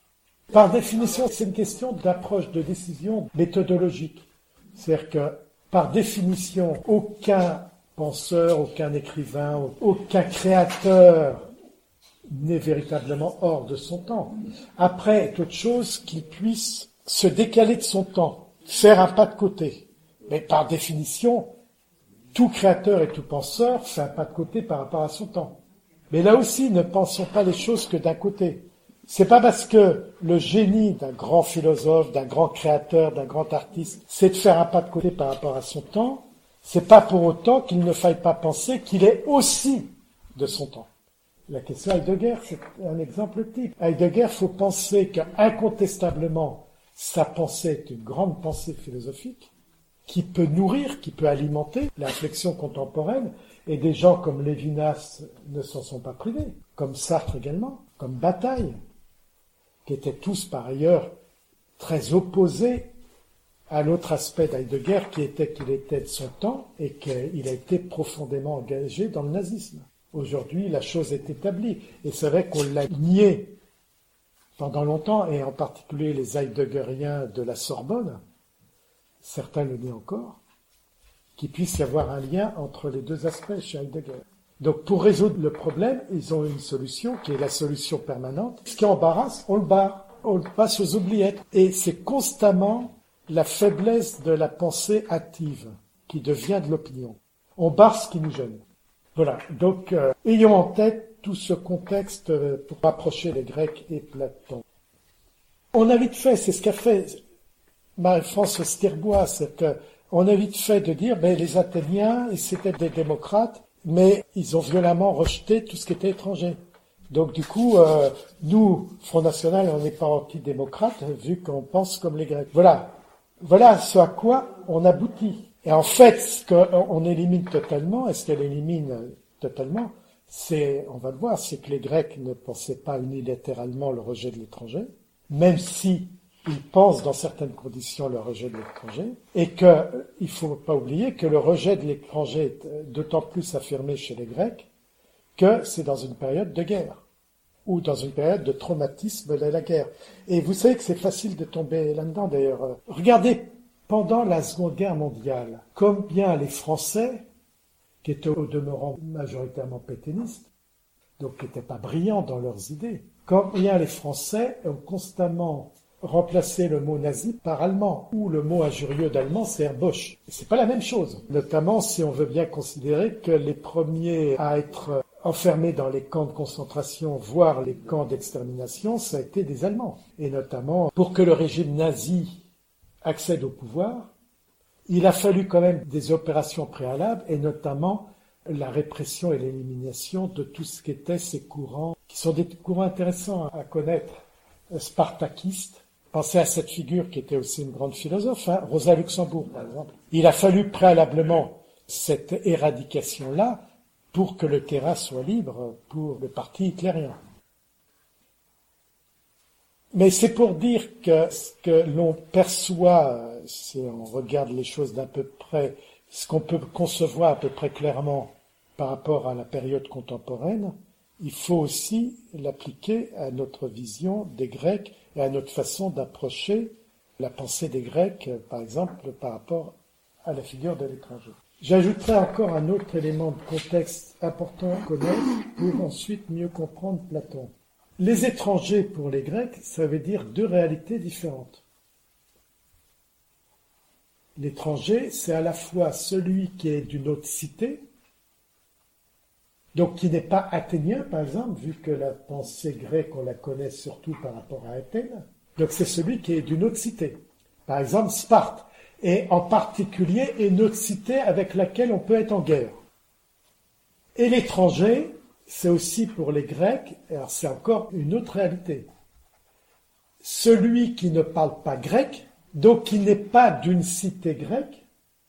Par définition, c'est une question d'approche de décision méthodologique. C'est-à-dire que par définition, aucun penseur, aucun écrivain, aucun créateur n'est véritablement hors de son temps. Après est autre chose qu'il puisse se décaler de son temps, faire un pas de côté. Mais par définition, tout créateur et tout penseur fait un pas de côté par rapport à son temps. Mais là aussi, ne pensons pas les choses que d'un côté. C'est pas parce que le génie d'un grand philosophe, d'un grand créateur, d'un grand artiste, c'est de faire un pas de côté par rapport à son temps, c'est pas pour autant qu'il ne faille pas penser qu'il est aussi de son temps. La question Heidegger, c'est un exemple type. Heidegger, faut penser qu'incontestablement, sa pensée est une grande pensée philosophique qui peut nourrir, qui peut alimenter la réflexion contemporaine, et des gens comme Lévinas ne s'en sont pas privés, comme Sartre également, comme Bataille, qui étaient tous par ailleurs très opposés à l'autre aspect d'Heidegger qui était qu'il était de son temps et qu'il a été profondément engagé dans le nazisme. Aujourd'hui, la chose est établie. Et c'est vrai qu'on l'a nié pendant longtemps, et en particulier les Heideggeriens de la Sorbonne, certains le nient encore, qu'il puisse y avoir un lien entre les deux aspects chez Heidegger. Donc pour résoudre le problème, ils ont une solution qui est la solution permanente. Ce qui embarrasse, on le barre, on le passe aux oubliettes. Et c'est constamment la faiblesse de la pensée active qui devient de l'opinion. On barre ce qui nous gêne. Voilà, donc ayons en tête tout ce contexte pour rapprocher les Grecs et Platon. On a vite fait, c'est ce qu'a fait Marie-France Stirbois, c'est qu'on a vite fait de dire, les Athéniens, c'était des démocrates, mais ils ont violemment rejeté tout ce qui était étranger. Donc du coup, nous, Front National, on n'est pas antidémocrates, vu qu'on pense comme les Grecs. Voilà ce à quoi on aboutit. Et en fait, ce qu'on élimine totalement, et ce qu'elle élimine totalement, on va le voir, c'est que les Grecs ne pensaient pas unilatéralement le rejet de l'étranger, même si ils pensent dans certaines conditions le rejet de l'étranger, et il faut pas oublier que le rejet de l'étranger est d'autant plus affirmé chez les Grecs que c'est dans une période de guerre, ou dans une période de traumatisme de la guerre. Et vous savez que c'est facile de tomber là-dedans d'ailleurs. Regardez, pendant la Seconde Guerre mondiale, combien les Français, qui étaient au demeurant majoritairement pétainistes, donc qui n'étaient pas brillants dans leurs idées, combien les Français ont constamment remplacé le mot nazi par allemand, ou le mot injurieux d'allemand, c'est Bosch. C'est pas la même chose, notamment si on veut bien considérer que les premiers à être enfermés dans les camps de concentration, voire les camps d'extermination, ça a été des Allemands. Et notamment, pour que le régime nazi accède au pouvoir, il a fallu quand même des opérations préalables, et notamment la répression et l'élimination de tout ce qu'étaient ces courants, qui sont des courants intéressants à connaître, spartakistes. Pensez à cette figure qui était aussi une grande philosophe, Rosa Luxembourg, par exemple. Il a fallu préalablement cette éradication-là pour que le terrain soit libre pour le parti hitlérien. Mais c'est pour dire que ce que l'on perçoit, si on regarde les choses d'à peu près, ce qu'on peut concevoir à peu près clairement par rapport à la période contemporaine, il faut aussi l'appliquer à notre vision des Grecs et à notre façon d'approcher la pensée des Grecs, par exemple, par rapport à la figure de l'étranger. J'ajouterai encore un autre élément de contexte important à connaître pour ensuite mieux comprendre Platon. Les étrangers, pour les Grecs, ça veut dire deux réalités différentes. L'étranger, c'est à la fois celui qui est d'une autre cité, donc qui n'est pas athénien, par exemple, vu que la pensée grecque, on la connaît surtout par rapport à Athènes. Donc c'est celui qui est d'une autre cité. Par exemple, Sparte, et en particulier une autre cité avec laquelle on peut être en guerre. Et l'étranger, c'est aussi pour les Grecs, alors c'est encore une autre réalité. Celui qui ne parle pas grec, donc qui n'est pas d'une cité grecque,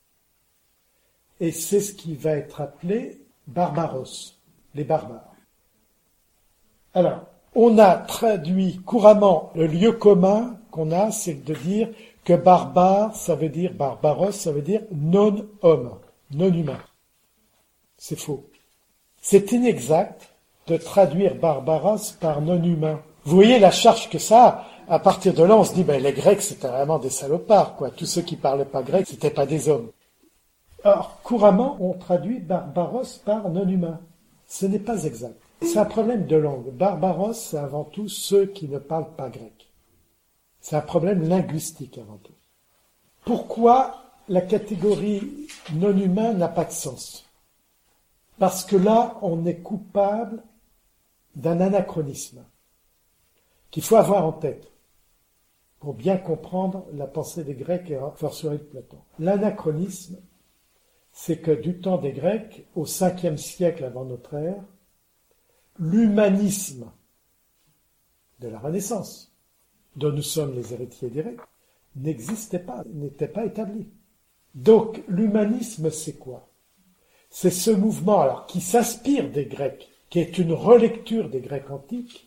et c'est ce qui va être appelé barbaros, les barbares. Alors, on a traduit couramment le lieu commun qu'on a, c'est de dire que barbare, ça veut dire barbaros, ça veut dire non-homme, non-humain. C'est faux. C'est inexact de traduire barbaros par non-humain. Vous voyez la charge que ça a. À partir de là, on se dit, les Grecs, c'était vraiment des salopards, quoi. Tous ceux qui parlaient pas grec, c'était pas des hommes. Or, couramment, on traduit barbaros par non-humain. Ce n'est pas exact. C'est un problème de langue. Barbaros, c'est avant tout ceux qui ne parlent pas grec. C'est un problème linguistique avant tout. Pourquoi la catégorie non-humain n'a pas de sens? Parce que là, on est coupable d'un anachronisme qu'il faut avoir en tête pour bien comprendre la pensée des Grecs et a fortiori de Platon. L'anachronisme, c'est que du temps des Grecs, au 5e siècle avant notre ère, l'humanisme de la Renaissance, dont nous sommes les héritiers directs, n'existait pas, n'était pas établi. Donc, l'humanisme, c'est quoi? C'est ce mouvement, alors, qui s'inspire des Grecs, qui est une relecture des Grecs antiques,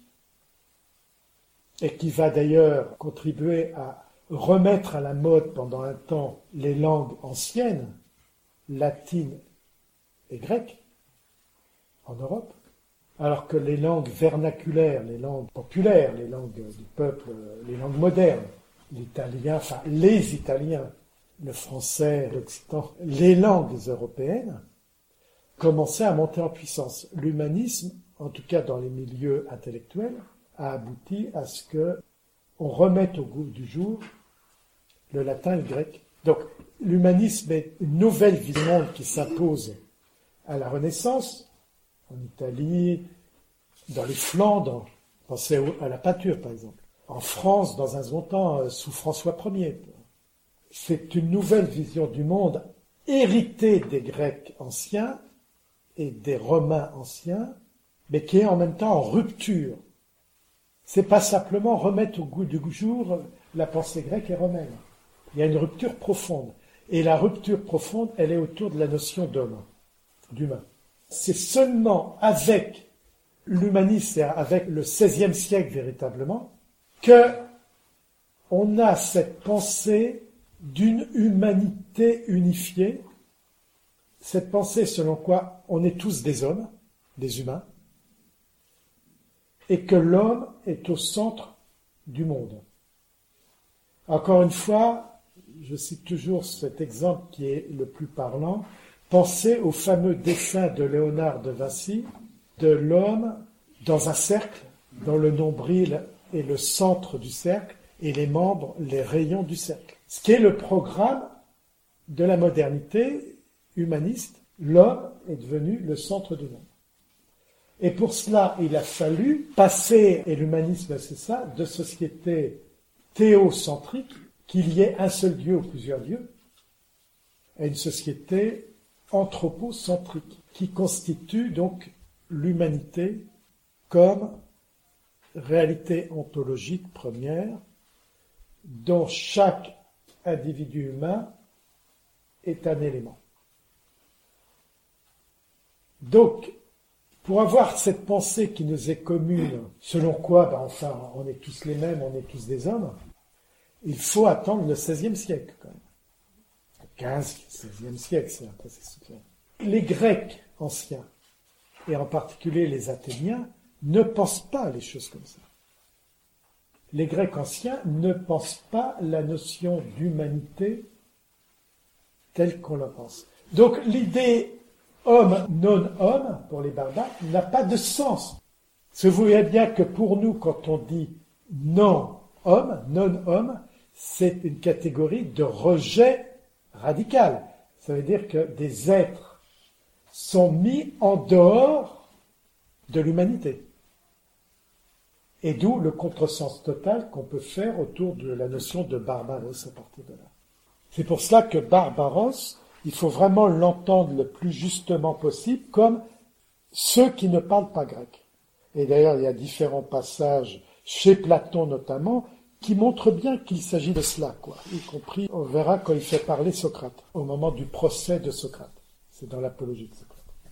et qui va d'ailleurs contribuer à remettre à la mode pendant un temps les langues anciennes, latines et grecques, en Europe, alors que les langues vernaculaires, les langues populaires, les langues du peuple, les langues modernes, l'italien, enfin les Italiens, le français, l'occitan, les langues européennes, commençaient à monter en puissance. L'humanisme, en tout cas dans les milieux intellectuels, a abouti à ce que on remette au goût du jour le latin et le grec. Donc, l'humanisme est une nouvelle vision qui s'impose à la Renaissance, en Italie, dans les Flandres, pensez à la peinture par exemple, en France, dans un second temps, sous François Ier. C'est une nouvelle vision du monde héritée des Grecs anciens et des Romains anciens, mais qui est en même temps en rupture. C'est pas simplement remettre au goût du jour la pensée grecque et romaine. Il y a une rupture profonde. Et la rupture profonde, elle est autour de la notion d'homme, d'humain. C'est seulement avec l'humanisme, avec le XVIe siècle véritablement, que on a cette pensée d'une humanité unifiée, cette pensée selon quoi on est tous des hommes, des humains, et que l'homme est au centre du monde. Encore une fois, je cite toujours cet exemple qui est le plus parlant. Pensez au fameux dessin de Léonard de Vinci de l'homme dans un cercle, dont le nombril est le centre du cercle et les membres, les rayons du cercle. Ce qui est le programme de la modernité humaniste, l'homme est devenu le centre du monde. Et pour cela, il a fallu passer, et l'humanisme c'est ça, de société théocentrique, qu'il y ait un seul Dieu ou plusieurs dieux, à une société anthropocentrique, qui constitue donc l'humanité comme réalité ontologique première, dont chaque individu humain est un élément. Donc, pour avoir cette pensée qui nous est commune, selon quoi, on est tous les mêmes, on est tous des hommes, il faut attendre le XVIe siècle, quand même. Le XVe, XVIe siècle, c'est un processus. Les Grecs anciens, et en particulier les Athéniens, ne pensent pas les choses comme ça. Les Grecs anciens ne pensent pas la notion d'humanité telle qu'on la pense. Donc l'idée homme, non-homme, pour les barbares, n'a pas de sens. Vous voyez bien que pour nous, quand on dit non-homme, non-homme, c'est une catégorie de rejet radical. Ça veut dire que des êtres sont mis en dehors de l'humanité. Et d'où le contresens total qu'on peut faire autour de la notion de barbaros à partir de là. C'est pour cela que barbaros, il faut vraiment l'entendre le plus justement possible comme ceux qui ne parlent pas grec. Et d'ailleurs, il y a différents passages, chez Platon notamment, qui montrent bien qu'il s'agit de cela, y compris, on verra quand il fait parler Socrate, au moment du procès de Socrate. C'est dans l'apologie de Socrate.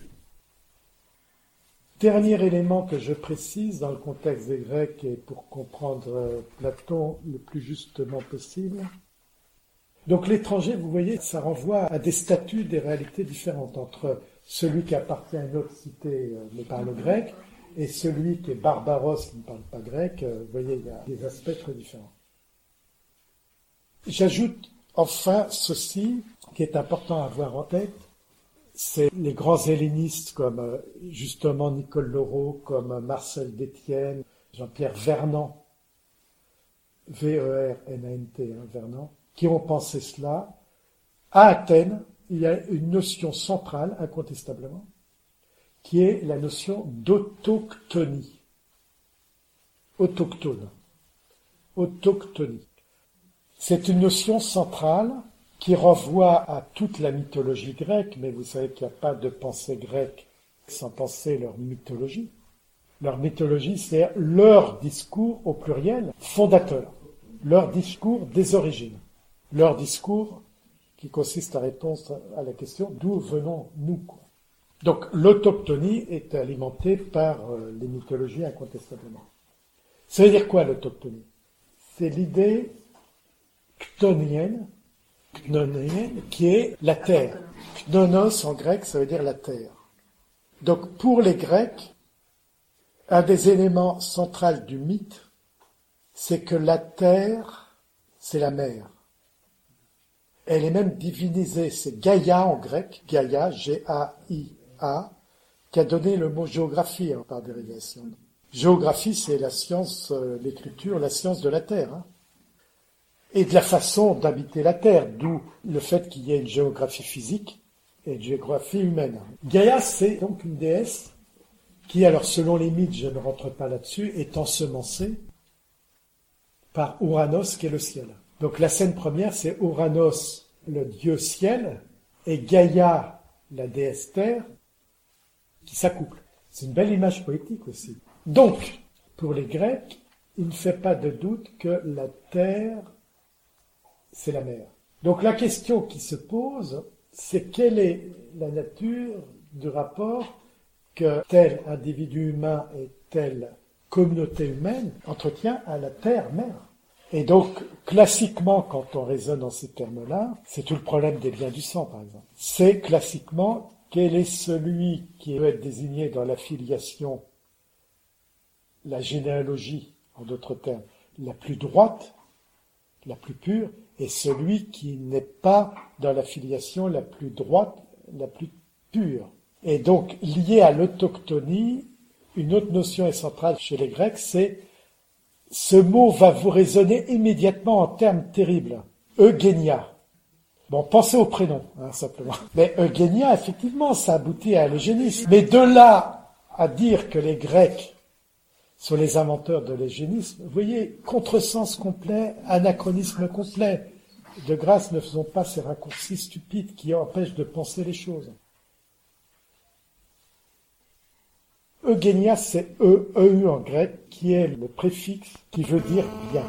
Dernier élément que je précise dans le contexte des Grecs et pour comprendre Platon le plus justement possible. Donc l'étranger, vous voyez, ça renvoie à des statuts, des réalités différentes entre celui qui appartient à une autre cité mais parle grec et celui qui est barbaros, qui ne parle pas grec. Vous voyez, il y a des aspects très différents. J'ajoute enfin ceci qui est important à avoir en tête. C'est les grands hellénistes comme justement Nicole Laureau, comme Marcel Détienne, Jean-Pierre Vernant, V-E-R-N-A-N-T, Vernant, qui ont pensé cela. À Athènes, il y a une notion centrale, incontestablement, qui est la notion d'autochtonie. Autochtone. Autochtonie. C'est une notion centrale qui renvoie à toute la mythologie grecque, mais vous savez qu'il n'y a pas de pensée grecque sans penser leur mythologie. Leur mythologie, c'est leur discours au pluriel fondateur, leur discours des origines, leur discours qui consiste à répondre à la question d'où venons-nous. Donc l'autochtonie est alimentée par les mythologies incontestablement. Ça veut dire quoi l'autochtonie? C'est l'idée chtonienne qui est la terre. Knonos en grec, ça veut dire la terre. Donc pour les Grecs, un des éléments centraux du mythe, c'est que la terre, c'est la mer. Elle est même divinisée, c'est Gaïa en grec, Gaïa, G-A-I-A, qui a donné le mot géographie par dérivation. Géographie, c'est la science, l'écriture, la science de la terre. Et de la façon d'habiter la terre, d'où le fait qu'il y ait une géographie physique et une géographie humaine. Gaïa, c'est donc une déesse qui, alors selon les mythes, je ne rentre pas là-dessus, est ensemencée par Ouranos qui est le ciel. Donc la scène première, c'est Ouranos, le dieu ciel, et Gaïa, la déesse terre, qui s'accouplent. C'est une belle image poétique aussi. Donc, pour les Grecs, il ne fait pas de doute que la terre, c'est la mer. Donc la question qui se pose, c'est quelle est la nature du rapport que tel individu humain et telle communauté humaine entretient à la terre-mère. Et donc, classiquement, quand on raisonne en ces termes-là, c'est tout le problème des liens du sang, par exemple. C'est classiquement quel est celui qui peut être désigné dans la filiation, la généalogie, en d'autres termes, la plus droite, la plus pure, et celui qui n'est pas dans la filiation la plus droite, la plus pure. Et donc, lié à l'autochtonie, une autre notion est centrale chez les Grecs, c'est ce mot va vous résonner immédiatement en termes terribles. Eugénia. Bon, pensez au prénom, simplement. Mais eugénia, effectivement, ça aboutit à l'eugénisme. Mais de là à dire que les Grecs sont les inventeurs de l'eugénisme, vous voyez, contresens complet, anachronisme complet. De grâce, ne faisons pas ces raccourcis stupides qui empêchent de penser les choses. Eugénia, c'est EU en grec, qui est le préfixe qui veut dire bien.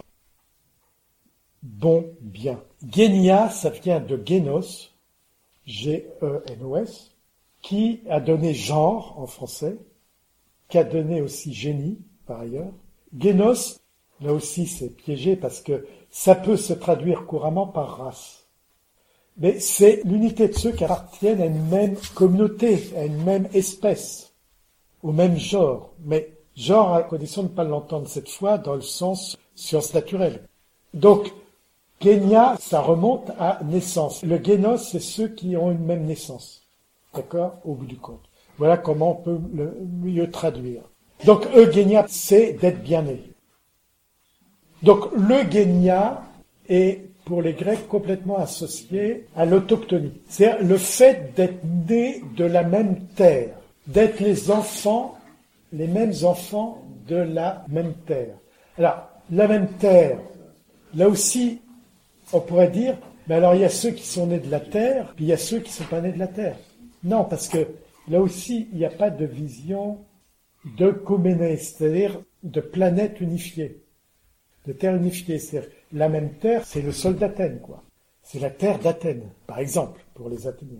Bon, bien. Génia, ça vient de génos, G-E-N-O-S, qui a donné genre en français, qui a donné aussi génie, par ailleurs. Génos, là aussi c'est piégé parce que ça peut se traduire couramment par race. Mais c'est l'unité de ceux qui appartiennent à une même communauté, à une même espèce, au même genre. Mais genre à condition de ne pas l'entendre cette fois dans le sens science naturelle. Donc, génia, ça remonte à naissance. Le génos, c'est ceux qui ont une même naissance. D'accord? Au bout du compte. Voilà comment on peut le mieux traduire. Donc, eugénia, c'est d'être bien né. Donc, l'eugénia est, pour les Grecs, complètement associé à l'autochtonie. C'est-à-dire le fait d'être né de la même terre, d'être les enfants, les mêmes enfants de la même terre. Alors, la même terre, là aussi, on pourrait dire, mais alors il y a ceux qui sont nés de la terre, puis il y a ceux qui ne sont pas nés de la terre. Non, parce que là aussi, il n'y a pas de vision de Couménée, c'est-à-dire de planète unifiée, de terre unifiée. C'est-à-dire, la même terre, c'est le sol d'Athènes, quoi. C'est la terre d'Athènes, par exemple, pour les Athéniens.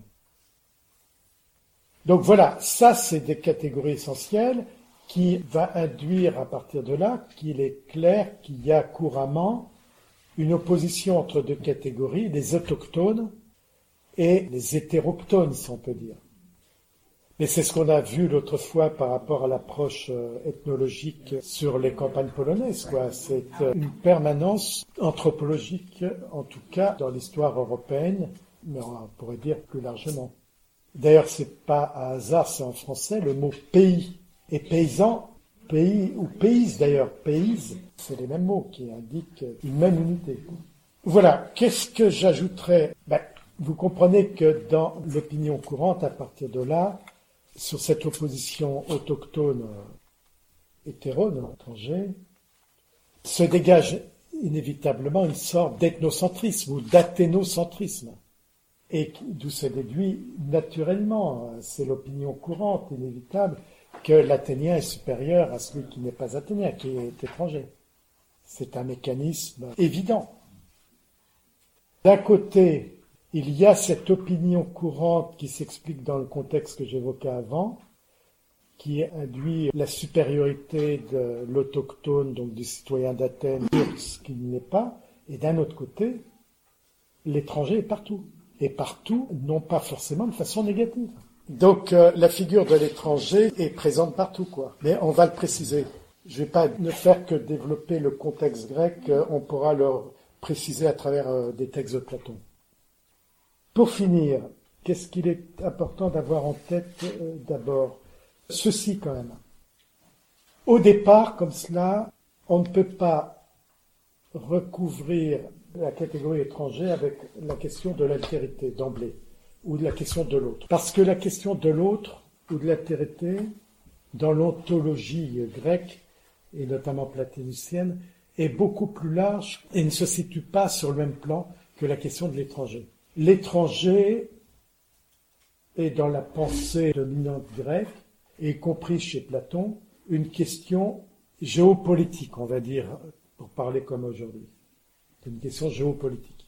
Donc voilà, ça c'est des catégories essentielles qui va induire à partir de là qu'il est clair qu'il y a couramment une opposition entre deux catégories, les autochtones et les hétérochtones, si on peut dire. Mais c'est ce qu'on a vu l'autre fois par rapport à l'approche ethnologique sur les campagnes polonaises, quoi. C'est une permanence anthropologique, en tout cas dans l'histoire européenne, mais on pourrait dire plus largement. D'ailleurs, c'est pas un hasard, c'est en français le mot pays. Et paysan, pays, ou pays d'ailleurs, pays, c'est les mêmes mots qui indiquent une même unité. Voilà, qu'est-ce que j'ajouterais? Vous comprenez que dans l'opinion courante, à partir de là, sur cette opposition autochtone hétérone, étranger, se dégage inévitablement une sorte d'ethnocentrisme ou d'athénocentrisme. Et d'où se déduit naturellement, c'est l'opinion courante, inévitable, que l'athénien est supérieur à celui qui n'est pas athénien, qui est étranger. C'est un mécanisme évident. D'un côté, il y a cette opinion courante qui s'explique dans le contexte que j'évoquais avant, qui induit la supériorité de l'autochtone, donc du citoyen d'Athènes, sur ce qu'il n'est pas, et d'un autre côté, l'étranger est partout. Et partout, non pas forcément de façon négative. Donc la figure de l'étranger est présente partout, quoi. Mais on va le préciser. Je ne vais pas ne faire que développer le contexte grec, on pourra le préciser à travers des textes de Platon. Pour finir, qu'est-ce qu'il est important d'avoir en tête d'abord? Ceci quand même. Au départ, comme cela, on ne peut pas recouvrir la catégorie étranger avec la question de l'altérité d'emblée, ou de la question de l'autre. Parce que la question de l'autre, ou de l'altérité, dans l'ontologie grecque, et notamment platonicienne, est beaucoup plus large et ne se situe pas sur le même plan que la question de l'étranger. L'étranger est dans la pensée dominante grecque, y compris chez Platon, une question géopolitique, on va dire, pour parler comme aujourd'hui. C'est une question géopolitique.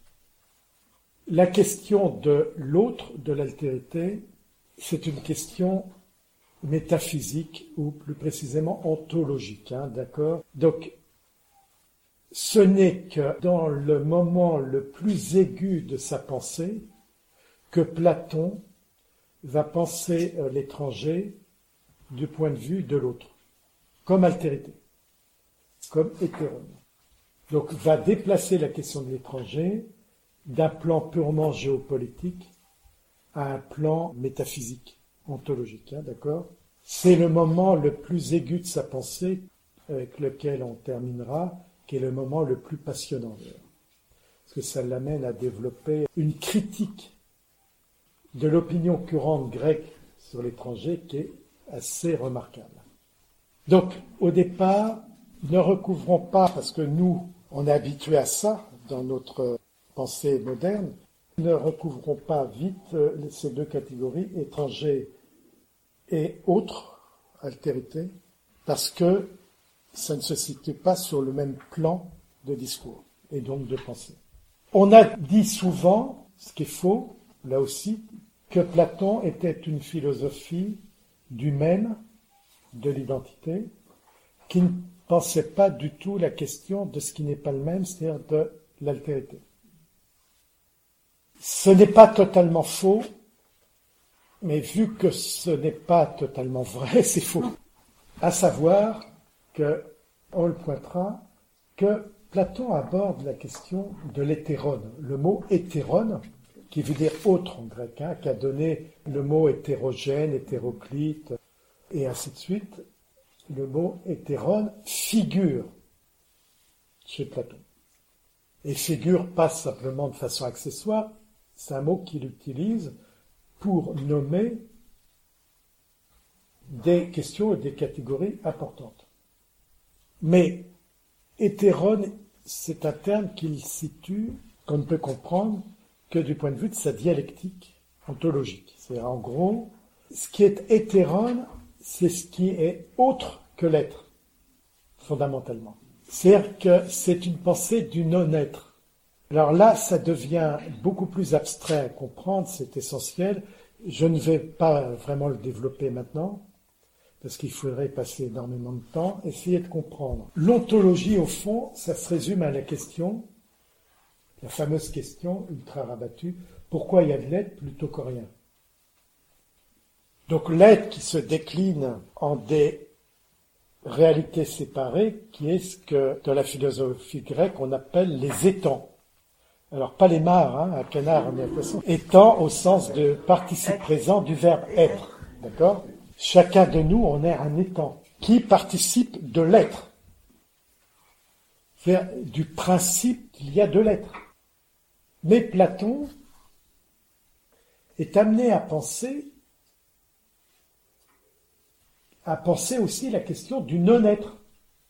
La question de l'autre, de l'altérité, c'est une question métaphysique ou plus précisément ontologique, d'accord? Donc, ce n'est que dans le moment le plus aigu de sa pensée que Platon va penser l'étranger du point de vue de l'autre, comme altérité, comme hétérone. Donc, va déplacer la question de l'étranger d'un plan purement géopolitique à un plan métaphysique, ontologique, d'accord? C'est le moment le plus aigu de sa pensée, avec lequel on terminera, qui est le moment le plus passionnant, d'ailleurs. Parce que ça l'amène à développer une critique de l'opinion courante grecque sur l'étranger qui est assez remarquable. Donc, au départ, ne recouvrons pas, parce que nous, on est habitués à ça dans notre pensée moderne, ne recouvrons pas vite ces deux catégories, étrangers et autres, altérité, parce que ça ne se situe pas sur le même plan de discours et donc de pensée. On a dit souvent, ce qui est faux, là aussi, que Platon était une philosophie du même, de l'identité, qui ne pensait pas du tout la question de ce qui n'est pas le même, c'est-à-dire de l'altérité. Ce n'est pas totalement faux, mais vu que ce n'est pas totalement vrai, c'est faux. À savoir que, on le pointera, que Platon aborde la question de l'hétérone. Le mot hétérone, qui veut dire autre en grec, qui a donné le mot hétérogène, hétéroclite, et ainsi de suite, le mot hétérone figure chez Platon. Et figure pas simplement de façon accessoire, c'est un mot qu'il utilise pour nommer des questions et des catégories importantes. Mais hétérone, c'est un terme qu'il situe, qu'on ne peut comprendre que du point de vue de sa dialectique ontologique. C'est-à-dire, en gros, ce qui est hétérone, c'est ce qui est autre que l'être, fondamentalement. C'est-à-dire que c'est une pensée du non-être. Alors là, ça devient beaucoup plus abstrait à comprendre, c'est essentiel. Je ne vais pas vraiment le développer maintenant, parce qu'il faudrait passer énormément de temps, essayer de comprendre. L'ontologie, au fond, ça se résume à la question, la fameuse question ultra rabattue, pourquoi il y a de l'être plutôt que rien? Donc l'être qui se décline en des réalités séparées, qui est ce que dans la philosophie grecque on appelle les étangs. Alors pas les mares, un canard en poisson. Étant au sens de participe présent du verbe être, d'accord? Chacun de nous, on est un étang qui participe de l'être, c'est-à-dire du principe qu'il y a de l'être. Mais Platon est amené à penser aussi la question du non-être.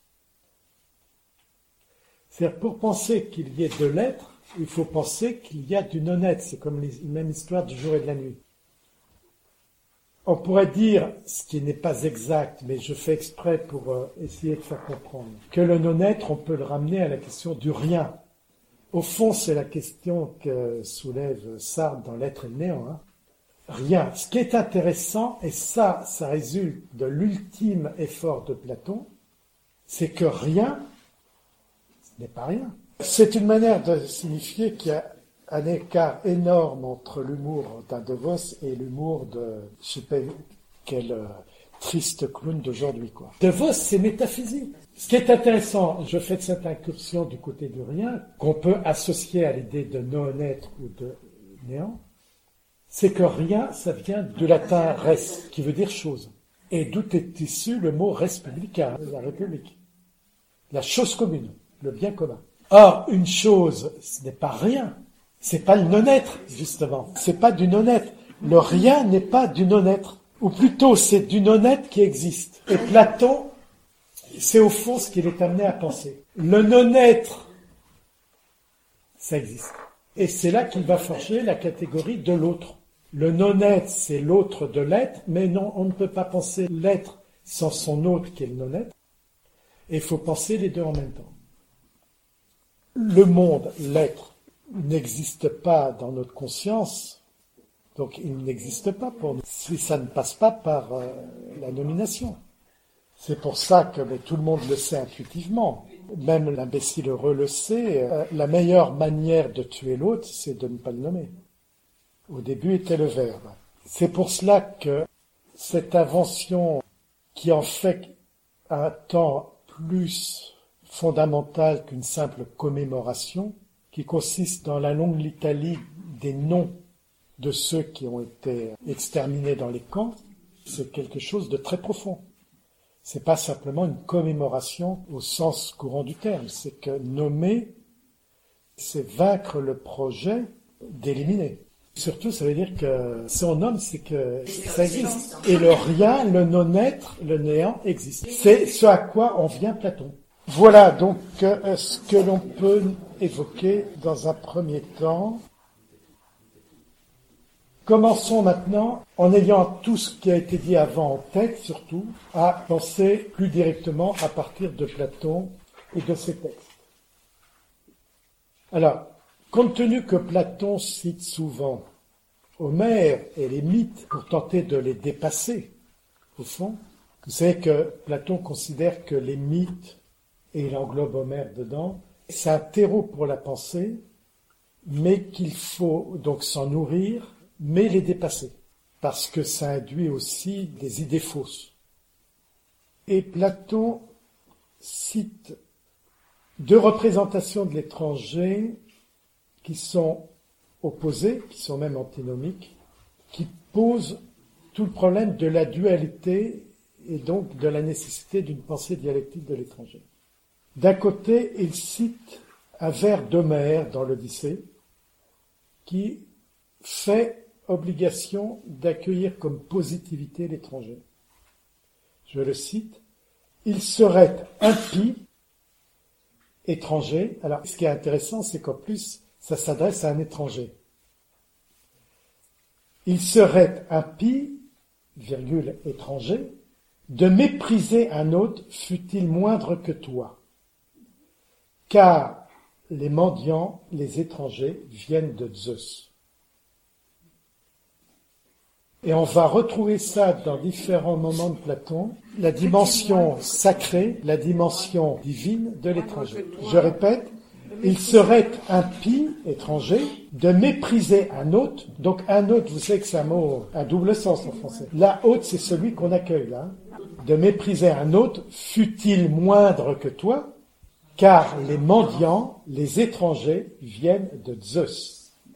C'est-à-dire, pour penser qu'il y ait de l'être, il faut penser qu'il y a du non-être. C'est comme la même histoire du jour et de la nuit. On pourrait dire, ce qui n'est pas exact, mais je fais exprès pour essayer de faire comprendre, que le non-être, on peut le ramener à la question du rien. Au fond, c'est la question que soulève Sartre dans l'être et le néant. Rien. Ce qui est intéressant, et ça résulte de l'ultime effort de Platon, c'est que rien, ce n'est pas rien. C'est une manière de signifier qu'il y a un écart énorme entre l'humour d'un De Vos et l'humour de, je sais pas quel triste clown d'aujourd'hui, quoi. De Vos, c'est métaphysique. Ce qui est intéressant, je fais de cette incursion du côté du rien, qu'on peut associer à l'idée de non-être ou de néant, c'est que rien, ça vient du latin res, qui veut dire chose. Et d'où est issu le mot res publica, la République. La chose commune, le bien commun. Or, une chose, ce n'est pas rien. C'est pas le non-être, justement. C'est pas du non-être. Le rien n'est pas du non-être. Ou plutôt, c'est du non-être qui existe. Et Platon, c'est au fond ce qu'il est amené à penser. Le non-être, ça existe. Et c'est là qu'il va forger la catégorie de l'autre. Le non-être, c'est l'autre de l'être, mais non, on ne peut pas penser l'être sans son autre qui est le non-être. Et il faut penser les deux en même temps. Le monde, l'être, n'existe pas dans notre conscience, Donc il n'existe pas pour nous si ça ne passe pas par la nomination. C'est pour ça que tout le monde le sait intuitivement. Même l'imbécile heureux le sait. La meilleure manière de tuer l'autre, c'est de ne pas le nommer. Au début était le verbe. C'est pour cela que cette invention qui en fait un temps plus fondamental qu'une simple commémoration, qui consiste dans la longue litanie des noms de ceux qui ont été exterminés dans les camps, c'est quelque chose de très profond. C'est pas simplement une commémoration au sens courant du terme, c'est que nommer, c'est vaincre le projet d'éliminer. Surtout, ça veut dire que si on nomme, c'est que ça existe. Et le rien, le non-être, le néant existe. C'est ce à quoi on vient Platon. Voilà donc ce que l'on peut évoquer dans un premier temps. Commençons maintenant, en ayant tout ce qui a été dit avant en tête, surtout, à penser plus directement à partir de Platon et de ses textes. Alors, compte tenu que Platon cite souvent Homère et les mythes pour tenter de les dépasser, au fond, vous savez que Platon considère que les mythes, et il englobe Homère dedans, c'est un terreau pour la pensée, mais qu'il faut donc s'en nourrir, mais les dépasser, parce que ça induit aussi des idées fausses. Et Platon cite deux représentations de l'étranger qui sont opposées, qui sont même antinomiques, qui posent tout le problème de la dualité et donc de la nécessité d'une pensée dialectique de l'étranger. D'un côté, il cite un vers d'Homère dans l'Odyssée qui fait obligation d'accueillir comme positivité l'étranger. Je le cite, « Il serait impie, étranger ». Alors, ce qui est intéressant, c'est qu'en plus, ça s'adresse à un étranger. « Il serait impie, virgule, étranger, de mépriser un autre, fût-il moindre que toi. Car les mendiants, les étrangers, viennent de Zeus. » Et on va retrouver ça dans différents moments de Platon, la dimension sacrée, la dimension divine de l'étranger. Je répète, il serait impie, étranger, de mépriser un hôte. Donc un hôte, vous savez que c'est un mot à double sens en français. La hôte, c'est celui qu'on accueille, là. De mépriser un hôte, fût-il moindre que toi, car les mendiants, les étrangers, viennent de Zeus.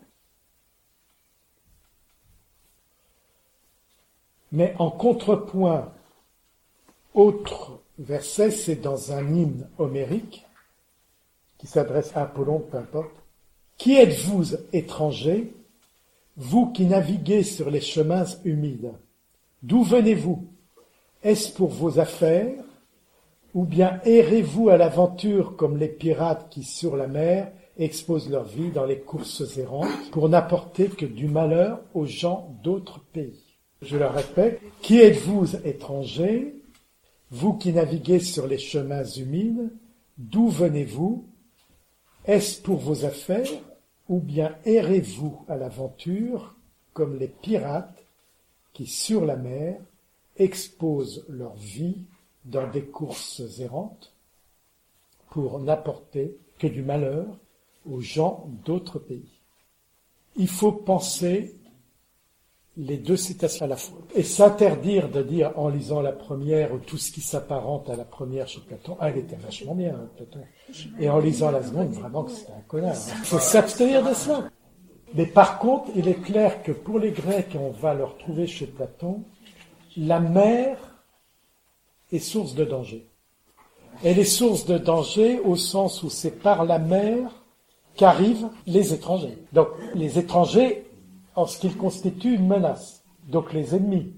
Mais en contrepoint, autre verset, c'est dans un hymne homérique, qui s'adresse à Apollon, peu importe. « Qui êtes-vous, étrangers, vous qui naviguez sur les chemins humides? D'où venez-vous? Est-ce pour vos affaires? Ou bien errez-vous à l'aventure comme les pirates qui, sur la mer, exposent leur vie dans les courses errantes pour n'apporter que du malheur aux gens d'autres pays? » Je le répète, « Qui êtes-vous, étrangers, vous qui naviguez sur les chemins humides? D'où venez-vous? Est-ce pour vos affaires, ou bien errez-vous à l'aventure comme les pirates qui, sur la mer, exposent leur vie dans des courses errantes pour n'apporter que du malheur aux gens d'autres pays. » Il faut penser les deux citations à la fois. Et s'interdire de dire en lisant la première ou tout ce qui s'apparente à la première chez Platon, elle était vachement bien, Platon. Et en lisant la seconde, vraiment que c'était un connard. Il faut s'abstenir de ça. Mais par contre, il est clair que pour les Grecs, et on va le retrouver chez Platon, la mer est source de danger. Elle est source de danger au sens où c'est par la mer qu'arrivent les étrangers. Donc les étrangers, en ce qu'ils constituent une menace, donc les ennemis.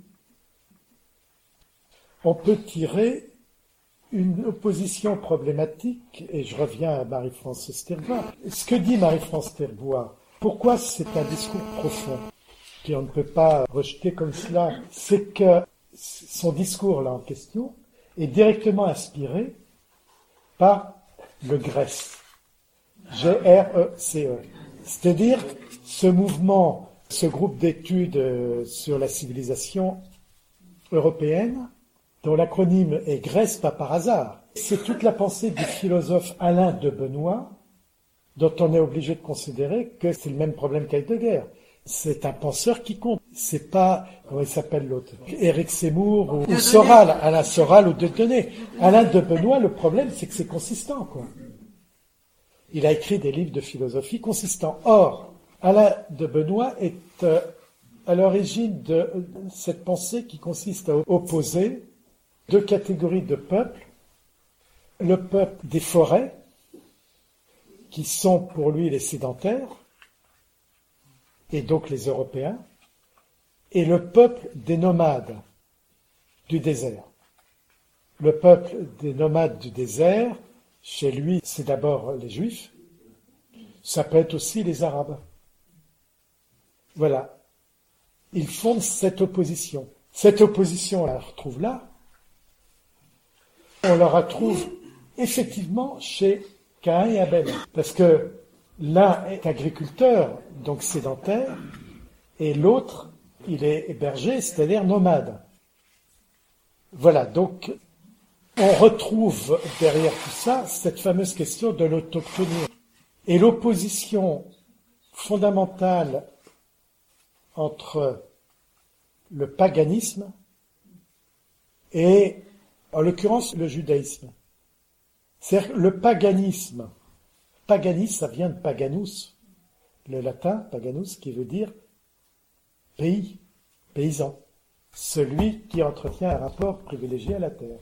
On peut tirer une opposition problématique, et je reviens à Marie-France Sterbois. Ce que dit Marie-France Sterbois, pourquoi c'est un discours profond, qu'on ne peut pas rejeter comme cela, c'est que son discours là en question est directement inspiré par le Grèce, G-R-E-C-E, c'est-à-dire ce mouvement ce groupe d'études sur la civilisation européenne, dont l'acronyme est Grèce pas par hasard. C'est toute la pensée du philosophe Alain de Benoît, dont on est obligé de considérer que c'est le même problème qu'Heidegger. C'est un penseur qui compte. C'est pas, comment il s'appelle l'autre, Éric Zemmour ou Soral, Alain Soral ou Dieudonné. Alain de Benoît, le problème, c'est que c'est consistant, quoi. Il a écrit des livres de philosophie consistants. Or, Alain de Benoît est à l'origine de cette pensée qui consiste à opposer deux catégories de peuples. Le peuple des forêts, qui sont pour lui les sédentaires, et donc les Européens, et le peuple des nomades du désert. Le peuple des nomades du désert, chez lui, c'est d'abord les Juifs, ça peut être aussi les Arabes. Voilà. Ils font cette opposition. Cette opposition, on la retrouve là. On la retrouve effectivement chez Caïn et Abel. Parce que l'un est agriculteur, donc sédentaire, et l'autre, il est berger, c'est-à-dire nomade. Voilà, donc on retrouve derrière tout ça cette fameuse question de l'autochtonie. Et l'opposition fondamentale entre le paganisme et, en l'occurrence, le judaïsme. C'est-à-dire le paganisme, ça vient de paganus, le latin paganus, qui veut dire pays, paysan, celui qui entretient un rapport privilégié à la terre.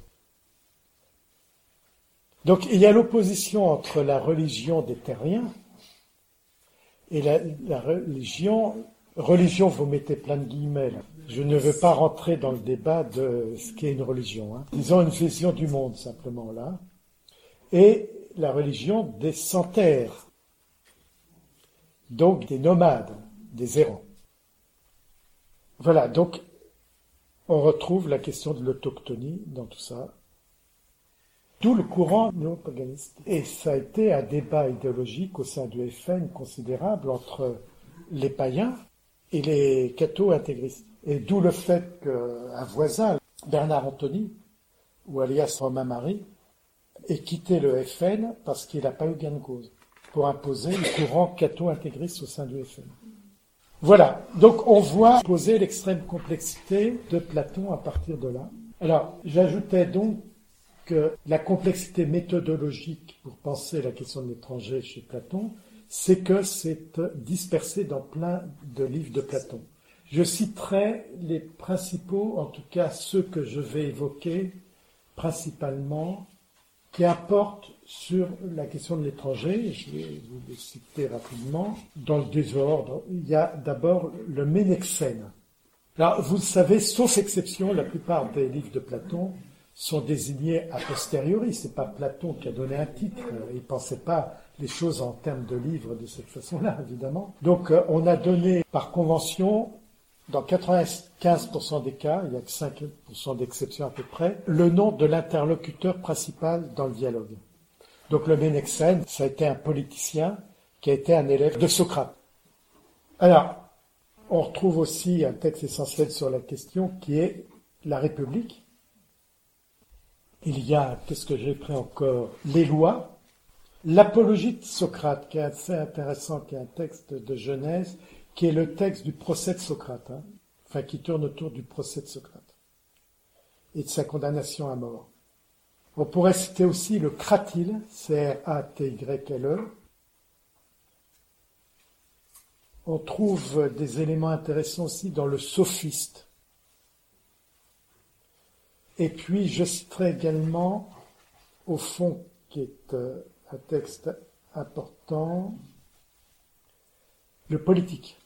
Donc il y a l'opposition entre la religion des terriens et la religion, vous mettez plein de guillemets là. Je ne veux pas rentrer dans le débat de ce qu'est une religion. Hein. Ils ont une vision du monde simplement là. Et la religion des sans-terres, donc des nomades, des errants. Voilà, donc on retrouve la question de l'autochtonie dans tout ça. D'où le courant néopaganiste. Et ça a été un débat idéologique au sein du FN considérable entre les païens et les catho-intégristes. Et d'où le fait qu'un voisin, Bernard Anthony, ou alias Romain Marie, ait quitté le FN parce qu'il n'a pas eu gain de cause pour imposer le courant catho-intégriste au sein du FN. Voilà, donc on voit poser l'extrême complexité de Platon à partir de là. Alors, j'ajoutais donc que la complexité méthodologique pour penser la question de l'étranger chez Platon, c'est que c'est dispersé dans plein de livres de Platon. Je citerai les principaux, en tout cas ceux que je vais évoquer principalement, qui apportent sur la question de l'étranger. Je vais vous les citer rapidement. Dans le désordre, il y a d'abord le Ménexène. Alors, vous le savez, sauf exception, la plupart des livres de Platon sont désignés a posteriori. C'est pas Platon qui a donné un titre. Il pensait pas les choses en termes de livres de cette façon-là, évidemment. Donc, on a donné par convention, dans 95% des cas, il y a que 5% d'exceptions à peu près, le nom de l'interlocuteur principal dans le dialogue. Donc, le Ménexène, ça a été un politicien qui a été un élève de Socrate. Alors, on retrouve aussi un texte essentiel sur la question qui est la République. Il y a, qu'est-ce que j'ai pris encore, les lois, l'apologie de Socrate, qui est assez intéressant, qui est un texte de Genèse, qui est le texte du procès de Socrate, enfin qui tourne autour du procès de Socrate et de sa condamnation à mort. On pourrait citer aussi le Cratyle, C-R-A-T-Y-L-E. On trouve des éléments intéressants aussi dans le Sophiste. Et puis, je citerai également, au fond, qui est un texte important, le Politique.